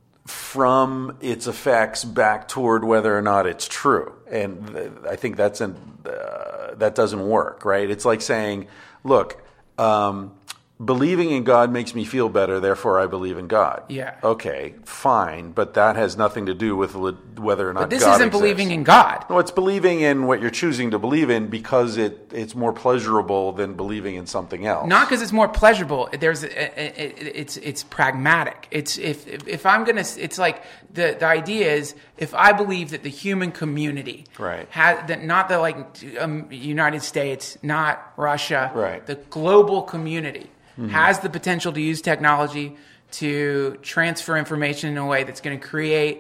Speaker 2: from its effects back toward whether or not it's true, and th- I think that's an, uh, that doesn't work, right? It's like saying, look, um, believing in God makes me feel better, therefore I believe in God.
Speaker 1: Yeah.
Speaker 2: Okay, fine, but that has nothing to do with li- whether or not God
Speaker 1: But this
Speaker 2: God
Speaker 1: isn't
Speaker 2: exists.
Speaker 1: believing in God.
Speaker 2: No, it's believing in what you're choosing to believe in because it it's more pleasurable than believing in something else.
Speaker 1: Not because it's more pleasurable. There's it, it, it's it's pragmatic. It's if if, if I'm gonna, it's like the the idea is if I believe that the human community,
Speaker 2: right,
Speaker 1: has that not the like um, United States, not Russia,
Speaker 2: right,
Speaker 1: the global community
Speaker 2: mm-hmm.
Speaker 1: has the potential to use technology to transfer information in a way that's going to create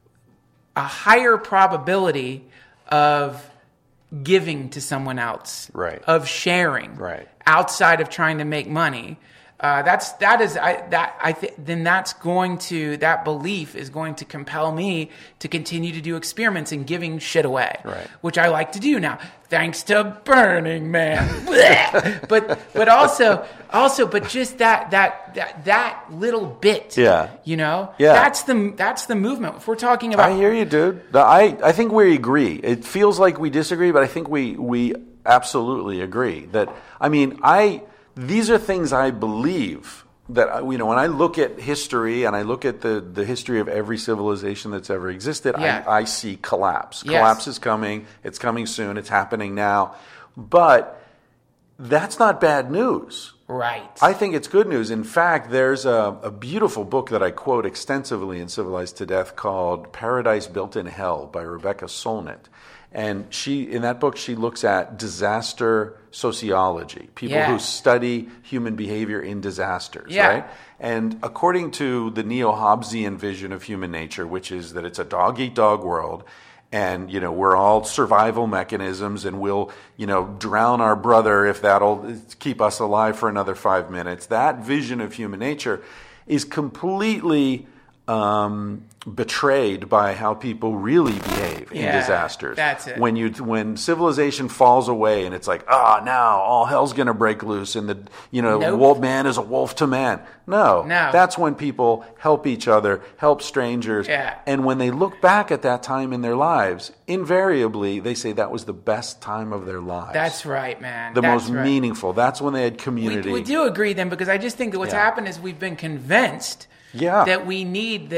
Speaker 1: a higher probability of giving to someone else,
Speaker 2: right,
Speaker 1: of sharing,
Speaker 2: right,
Speaker 1: outside of trying to make money. Uh, that's that is I that I th- then that's going to that belief is going to compel me to continue to do experiments and giving shit away,
Speaker 2: right,
Speaker 1: which I like to do now, thanks to Burning Man. but but also also but just that that that that little bit,
Speaker 2: yeah,
Speaker 1: you know,
Speaker 2: yeah,
Speaker 1: that's the that's the movement. If we're talking about,
Speaker 2: I hear you, dude. I I think we agree. It feels like we disagree, but I think we we absolutely agree that. I mean, I. These are things I believe that, you know, when I look at history and I look at the, the history of every civilization that's ever existed,
Speaker 1: yeah.
Speaker 2: I, I see collapse.
Speaker 1: Yes.
Speaker 2: Collapse is coming. It's coming soon. It's happening now. But that's not bad news.
Speaker 1: Right.
Speaker 2: I think it's good news. In fact, there's a, a beautiful book that I quote extensively in Civilized to Death called Paradise Built in Hell by Rebecca Solnit. And she, in that book, she looks at disaster sociology, people
Speaker 1: yeah.
Speaker 2: who study human behavior in disasters,
Speaker 1: yeah.
Speaker 2: right? And according to the neo-Hobbesian vision of human nature, which is that it's a dog-eat-dog world, and, you know, we're all survival mechanisms, and we'll, you know, drown our brother if that'll keep us alive for another five minutes. That vision of human nature is completely Um, betrayed by how people really behave in
Speaker 1: yeah,
Speaker 2: disasters.
Speaker 1: That's it.
Speaker 2: When you when civilization falls away and it's like, ah, now all hell's gonna break loose and the you know
Speaker 1: nope.
Speaker 2: wolf man is a wolf to man. No,
Speaker 1: no,
Speaker 2: that's when people help each other, help strangers,
Speaker 1: yeah.
Speaker 2: and when they look back at that time in their lives, invariably they say that was the best time of their lives.
Speaker 1: That's right, man.
Speaker 2: The
Speaker 1: that's
Speaker 2: most
Speaker 1: right.
Speaker 2: meaningful. That's when they had community.
Speaker 1: We, we do agree then, because I just think that what's
Speaker 2: yeah.
Speaker 1: happened is we've been convinced
Speaker 2: Yeah.
Speaker 1: that we need this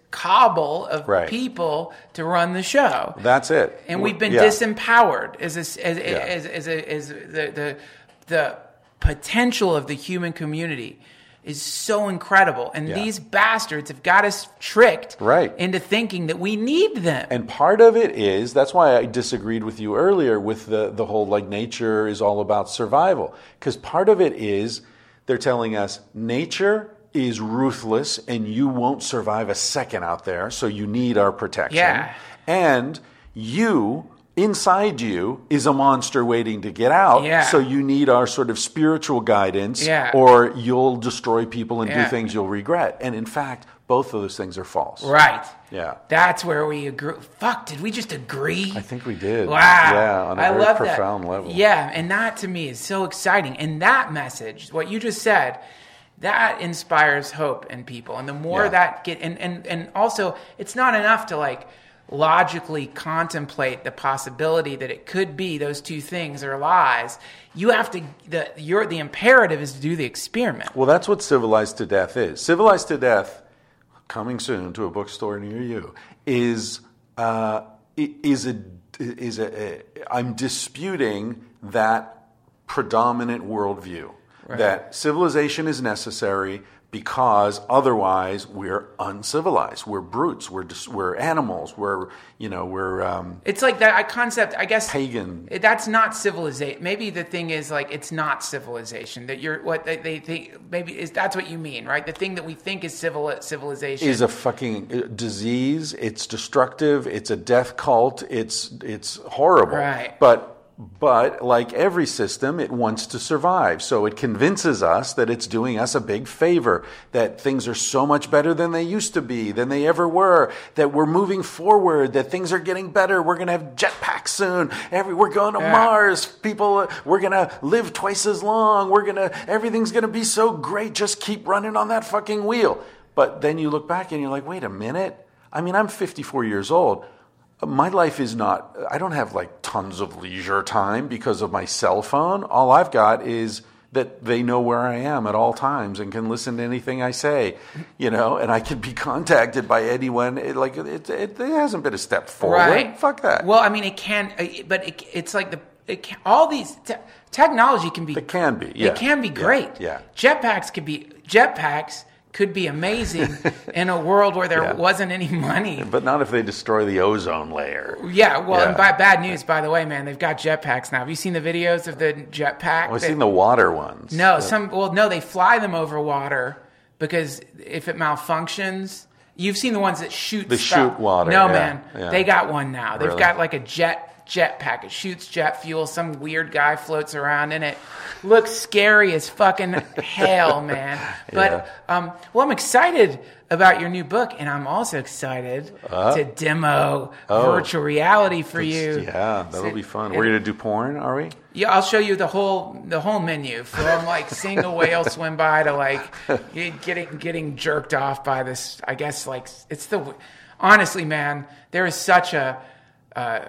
Speaker 1: cobble of
Speaker 2: Right.
Speaker 1: people to run the show.
Speaker 2: That's it.
Speaker 1: And we've been
Speaker 2: Yeah.
Speaker 1: disempowered as a, as,
Speaker 2: Yeah.
Speaker 1: as, as, a, as the, the the potential of the human community is so incredible. And
Speaker 2: Yeah.
Speaker 1: these bastards have got us tricked
Speaker 2: Right.
Speaker 1: into thinking that we need them.
Speaker 2: And part of it is, that's why I disagreed with you earlier with the, the whole like nature is all about survival. Because part of it is they're telling us nature is ruthless and you won't survive a second out there, so you need our protection.
Speaker 1: Yeah.
Speaker 2: And you, inside you, is a monster waiting to get out,
Speaker 1: Yeah.
Speaker 2: so you need our sort of spiritual guidance,
Speaker 1: Yeah.
Speaker 2: or you'll destroy people and
Speaker 1: Yeah.
Speaker 2: do things you'll regret. And in fact, both of those things are false.
Speaker 1: Right.
Speaker 2: Yeah.
Speaker 1: That's where we agree. Fuck, did we just agree?
Speaker 2: I think we did.
Speaker 1: Wow.
Speaker 2: Yeah, on a
Speaker 1: I
Speaker 2: very
Speaker 1: love
Speaker 2: profound
Speaker 1: that.
Speaker 2: level.
Speaker 1: Yeah, and that to me is so exciting. And that message, what you just said, that inspires hope in people. And the more
Speaker 2: Yeah.
Speaker 1: that get and, and and also it's not enough to like logically contemplate the possibility that it could be those two things are lies. You have to the your the imperative is to do the experiment.
Speaker 2: Well, that's what Civilized to Death is. Civilized to Death, coming soon to a bookstore near you, is uh, is a is a, a I'm disputing that predominant worldview.
Speaker 1: Right.
Speaker 2: That civilization is necessary because otherwise we're uncivilized. We're brutes. We're just, we're animals. We're you know we're um,
Speaker 1: It's like that concept, I guess.
Speaker 2: pagan.
Speaker 1: That's not civilization. Maybe the thing is like it's not civilization. That you're what they, they think. Maybe is that's what you mean, right? The thing that we think is civil civilization
Speaker 2: Is a fucking disease. It's destructive. It's a death cult. It's it's horrible.
Speaker 1: Right.
Speaker 2: But but like every system, it wants to survive. So it convinces us that it's doing us a big favor. That things are so much better than they used to be, than they ever were. That we're moving forward. That things are getting better. We're going to have jetpacks soon. Every we're going to
Speaker 1: Yeah.
Speaker 2: Mars. People. We're going to live twice as long. We're going to. Everything's going to be so great. Just keep running on that fucking wheel. But then you look back and you're like, wait a minute. I mean, I'm fifty-four years old. My life is not, I don't have like tons of leisure time because of my cell phone. All I've got is that they know where I am at all times and can listen to anything I say, you know, and I can be contacted by anyone. It, like, it, it, it hasn't been a step forward.
Speaker 1: Right.
Speaker 2: Fuck that.
Speaker 1: Well, I mean, it can, uh, but it, it's like the it can, all these te- technology can be.
Speaker 2: It can be, yeah.
Speaker 1: It can be great.
Speaker 2: Yeah,
Speaker 1: Jetpacks could be jetpacks could be amazing in a world where there
Speaker 2: Yeah.
Speaker 1: wasn't any money.
Speaker 2: But not if they destroy the ozone layer.
Speaker 1: Yeah, well,
Speaker 2: Yeah.
Speaker 1: and by, bad news, by the way, man, they've got jetpacks now. Have you seen the videos of the jetpack?
Speaker 2: I've
Speaker 1: They-
Speaker 2: seen the water ones.
Speaker 1: No,
Speaker 2: Uh,
Speaker 1: some well, no, they fly them over water because if it malfunctions, you've seen the ones that shoot.
Speaker 2: They
Speaker 1: stuff.
Speaker 2: shoot water,
Speaker 1: No,
Speaker 2: yeah,
Speaker 1: man,
Speaker 2: yeah.
Speaker 1: they got one now. They've
Speaker 2: Really?
Speaker 1: got like a jet jetpack. It shoots jet fuel. Some weird guy floats around in it. Looks scary as fucking hell, man. But
Speaker 2: Yeah.
Speaker 1: um, well, I'm excited about your new book, and I'm also excited
Speaker 2: Uh,
Speaker 1: to demo
Speaker 2: oh.
Speaker 1: virtual reality for you.
Speaker 2: Yeah, that'll
Speaker 1: So-
Speaker 2: be fun.
Speaker 1: it-
Speaker 2: We're going to do porn, are we?
Speaker 1: Yeah, I'll show you the whole the whole menu from like seeing a whale swim by to like getting getting jerked off by this. I guess like it's the honestly, man, there is such a uh,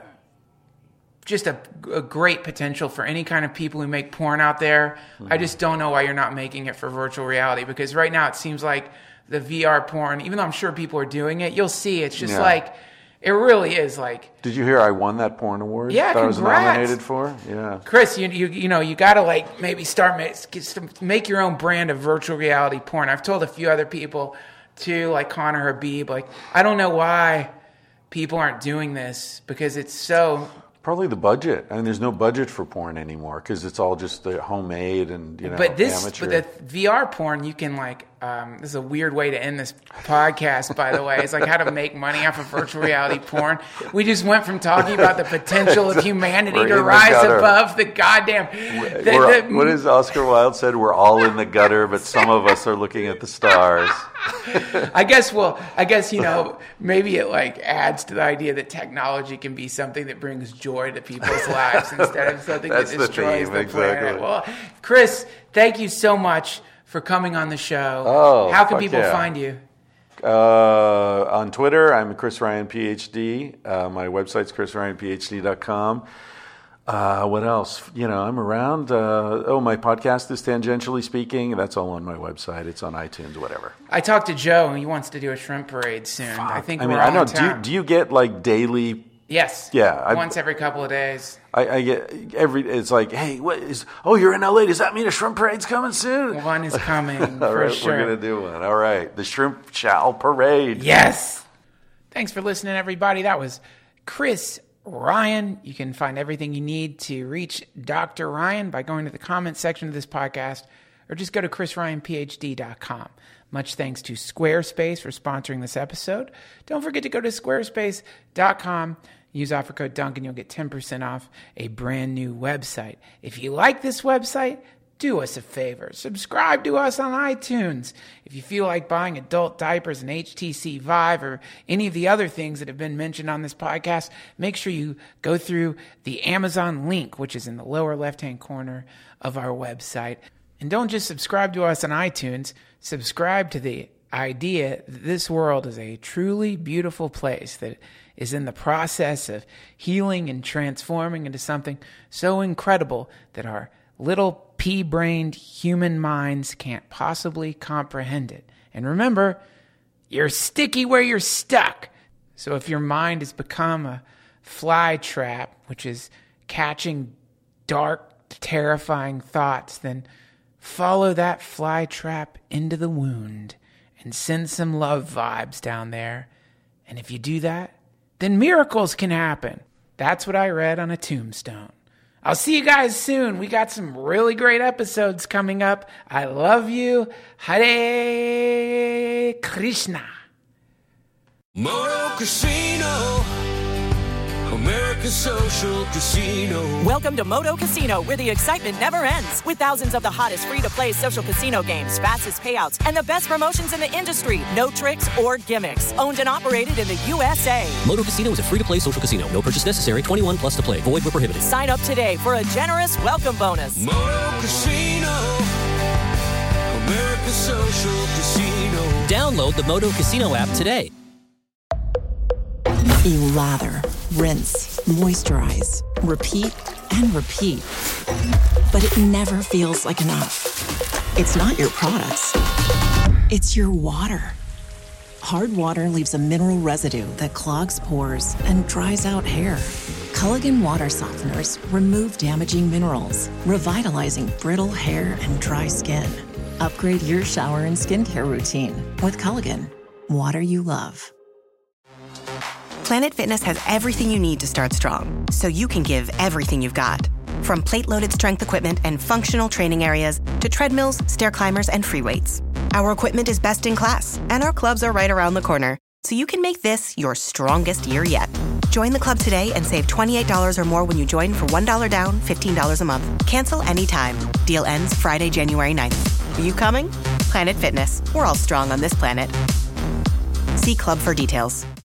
Speaker 1: just a, a great potential for any kind of people who make porn out there.
Speaker 2: Mm-hmm.
Speaker 1: I just don't know why you're not making it for virtual reality because right now it seems like the V R porn, even though I'm sure people are doing it, you'll see it's just
Speaker 2: Yeah.
Speaker 1: like it really is like.
Speaker 2: Did you hear I won that porn award?
Speaker 1: Yeah,
Speaker 2: that I was
Speaker 1: congrats.
Speaker 2: nominated for? Yeah.
Speaker 1: Chris, you you you know you got to like maybe start make, make your own brand of virtual reality porn. I've told a few other people too, like Connor Habib. Like I don't know why people aren't doing this because it's so.
Speaker 2: Probably the budget. I mean, there's no budget for porn anymore because it's all just uh, homemade and you know
Speaker 1: But this,
Speaker 2: amateur.
Speaker 1: but the V R porn, you can like. Um, this is a weird way to end this podcast, by the way. It's like how to make money off of virtual reality porn. We just went from talking about the potential of humanity
Speaker 2: We're in
Speaker 1: to
Speaker 2: the
Speaker 1: rise
Speaker 2: gutter.
Speaker 1: above the goddamn. The,
Speaker 2: We're-
Speaker 1: the-
Speaker 2: what is Oscar Wilde said? We're all in the gutter, but some of us are looking at the stars.
Speaker 1: I guess, well, I guess, you know, maybe it like adds to the idea that technology can be something that brings joy to people's lives instead of something that
Speaker 2: That's the
Speaker 1: destroys
Speaker 2: theme,
Speaker 1: the,
Speaker 2: exactly.
Speaker 1: planet. Well, Chris, thank you so much for coming on the show.
Speaker 2: Oh,
Speaker 1: How can
Speaker 2: fuck
Speaker 1: people
Speaker 2: yeah.
Speaker 1: find you?
Speaker 2: Uh, on Twitter, I'm Chris Ryan PhD. Uh, my website's chris ryan p h d dot com. Uh, what else? You know, I'm around. Uh, oh, my podcast is Tangentially Speaking. That's all on my website. It's on iTunes, whatever.
Speaker 1: I talked to Joe, and he wants to do a shrimp parade soon. Fuck. I think
Speaker 2: I
Speaker 1: we're
Speaker 2: mean,
Speaker 1: all
Speaker 2: I know.
Speaker 1: in
Speaker 2: Do
Speaker 1: town.
Speaker 2: you, do you get like daily?
Speaker 1: Yes.
Speaker 2: Yeah.
Speaker 1: Once I, every couple of days.
Speaker 2: I, I get every. It's like, hey, what is? Oh, you're in L A. Does that mean a shrimp parade's coming soon?
Speaker 1: One is coming
Speaker 2: all
Speaker 1: for
Speaker 2: right,
Speaker 1: sure.
Speaker 2: We're gonna do one. All right, the shrimp chow parade.
Speaker 1: Yes. Thanks for listening, everybody. That was Chris Ryan. You can find everything you need to reach Doctor Ryan by going to the comments section of this podcast, or just go to chris ryan p h d dot com. Much thanks to Squarespace for sponsoring this episode. Don't forget to go to squarespace dot com. Use offer code Duncan. You'll get ten percent off a brand new website. If you like this website, do us a favor. Subscribe to us on iTunes. If you feel like buying adult diapers and H T C Vive or any of the other things that have been mentioned on this podcast, make sure you go through the Amazon link, which is in the lower left-hand corner of our website. And don't just subscribe to us on iTunes. Subscribe to the idea that this world is a truly beautiful place that is in the process of healing and transforming into something so incredible that our little pea-brained human minds can't possibly comprehend it. And remember, you're sticky where you're stuck. So if your mind has become a fly trap, which is catching dark, terrifying thoughts, then follow that fly trap into the wound and send some love vibes down there. And if you do that, then miracles can happen. That's what I read on a tombstone. I'll see you guys soon. We got some really great episodes coming up. I love you. Hare Krishna.
Speaker 3: Moto Casino, America's social casino.
Speaker 4: Welcome to Moto Casino, where the excitement never ends. With thousands of the hottest free-to-play social casino games, fastest payouts, and the best promotions in the industry. No tricks or gimmicks. Owned and operated in the U S A.
Speaker 5: Moto Casino is a free-to-play social casino. No purchase necessary. twenty-one plus to play. Void where prohibited.
Speaker 4: Sign up today for a generous welcome bonus.
Speaker 3: Moto Casino, America's social casino.
Speaker 5: Download the Moto Casino app today.
Speaker 6: You lather, rinse, moisturize, repeat, and repeat. But it never feels like enough. It's not your products. It's your water. Hard water leaves a mineral residue that clogs pores and dries out hair. Culligan water softeners remove damaging minerals, revitalizing brittle hair and dry skin. Upgrade your shower and skincare routine with Culligan. Water you love.
Speaker 7: Planet Fitness has everything you need to start strong, so you can give everything you've got. From plate-loaded strength equipment and functional training areas to treadmills, stair climbers, and free weights. Our equipment is best in class, and our clubs are right around the corner, so you can make this your strongest year yet. Join the club today and save twenty-eight dollars or more when you join for one dollar down, fifteen dollars a month. Cancel anytime. Deal ends Friday, January ninth. Are you coming? Planet Fitness. We're all strong on this planet. See club for details.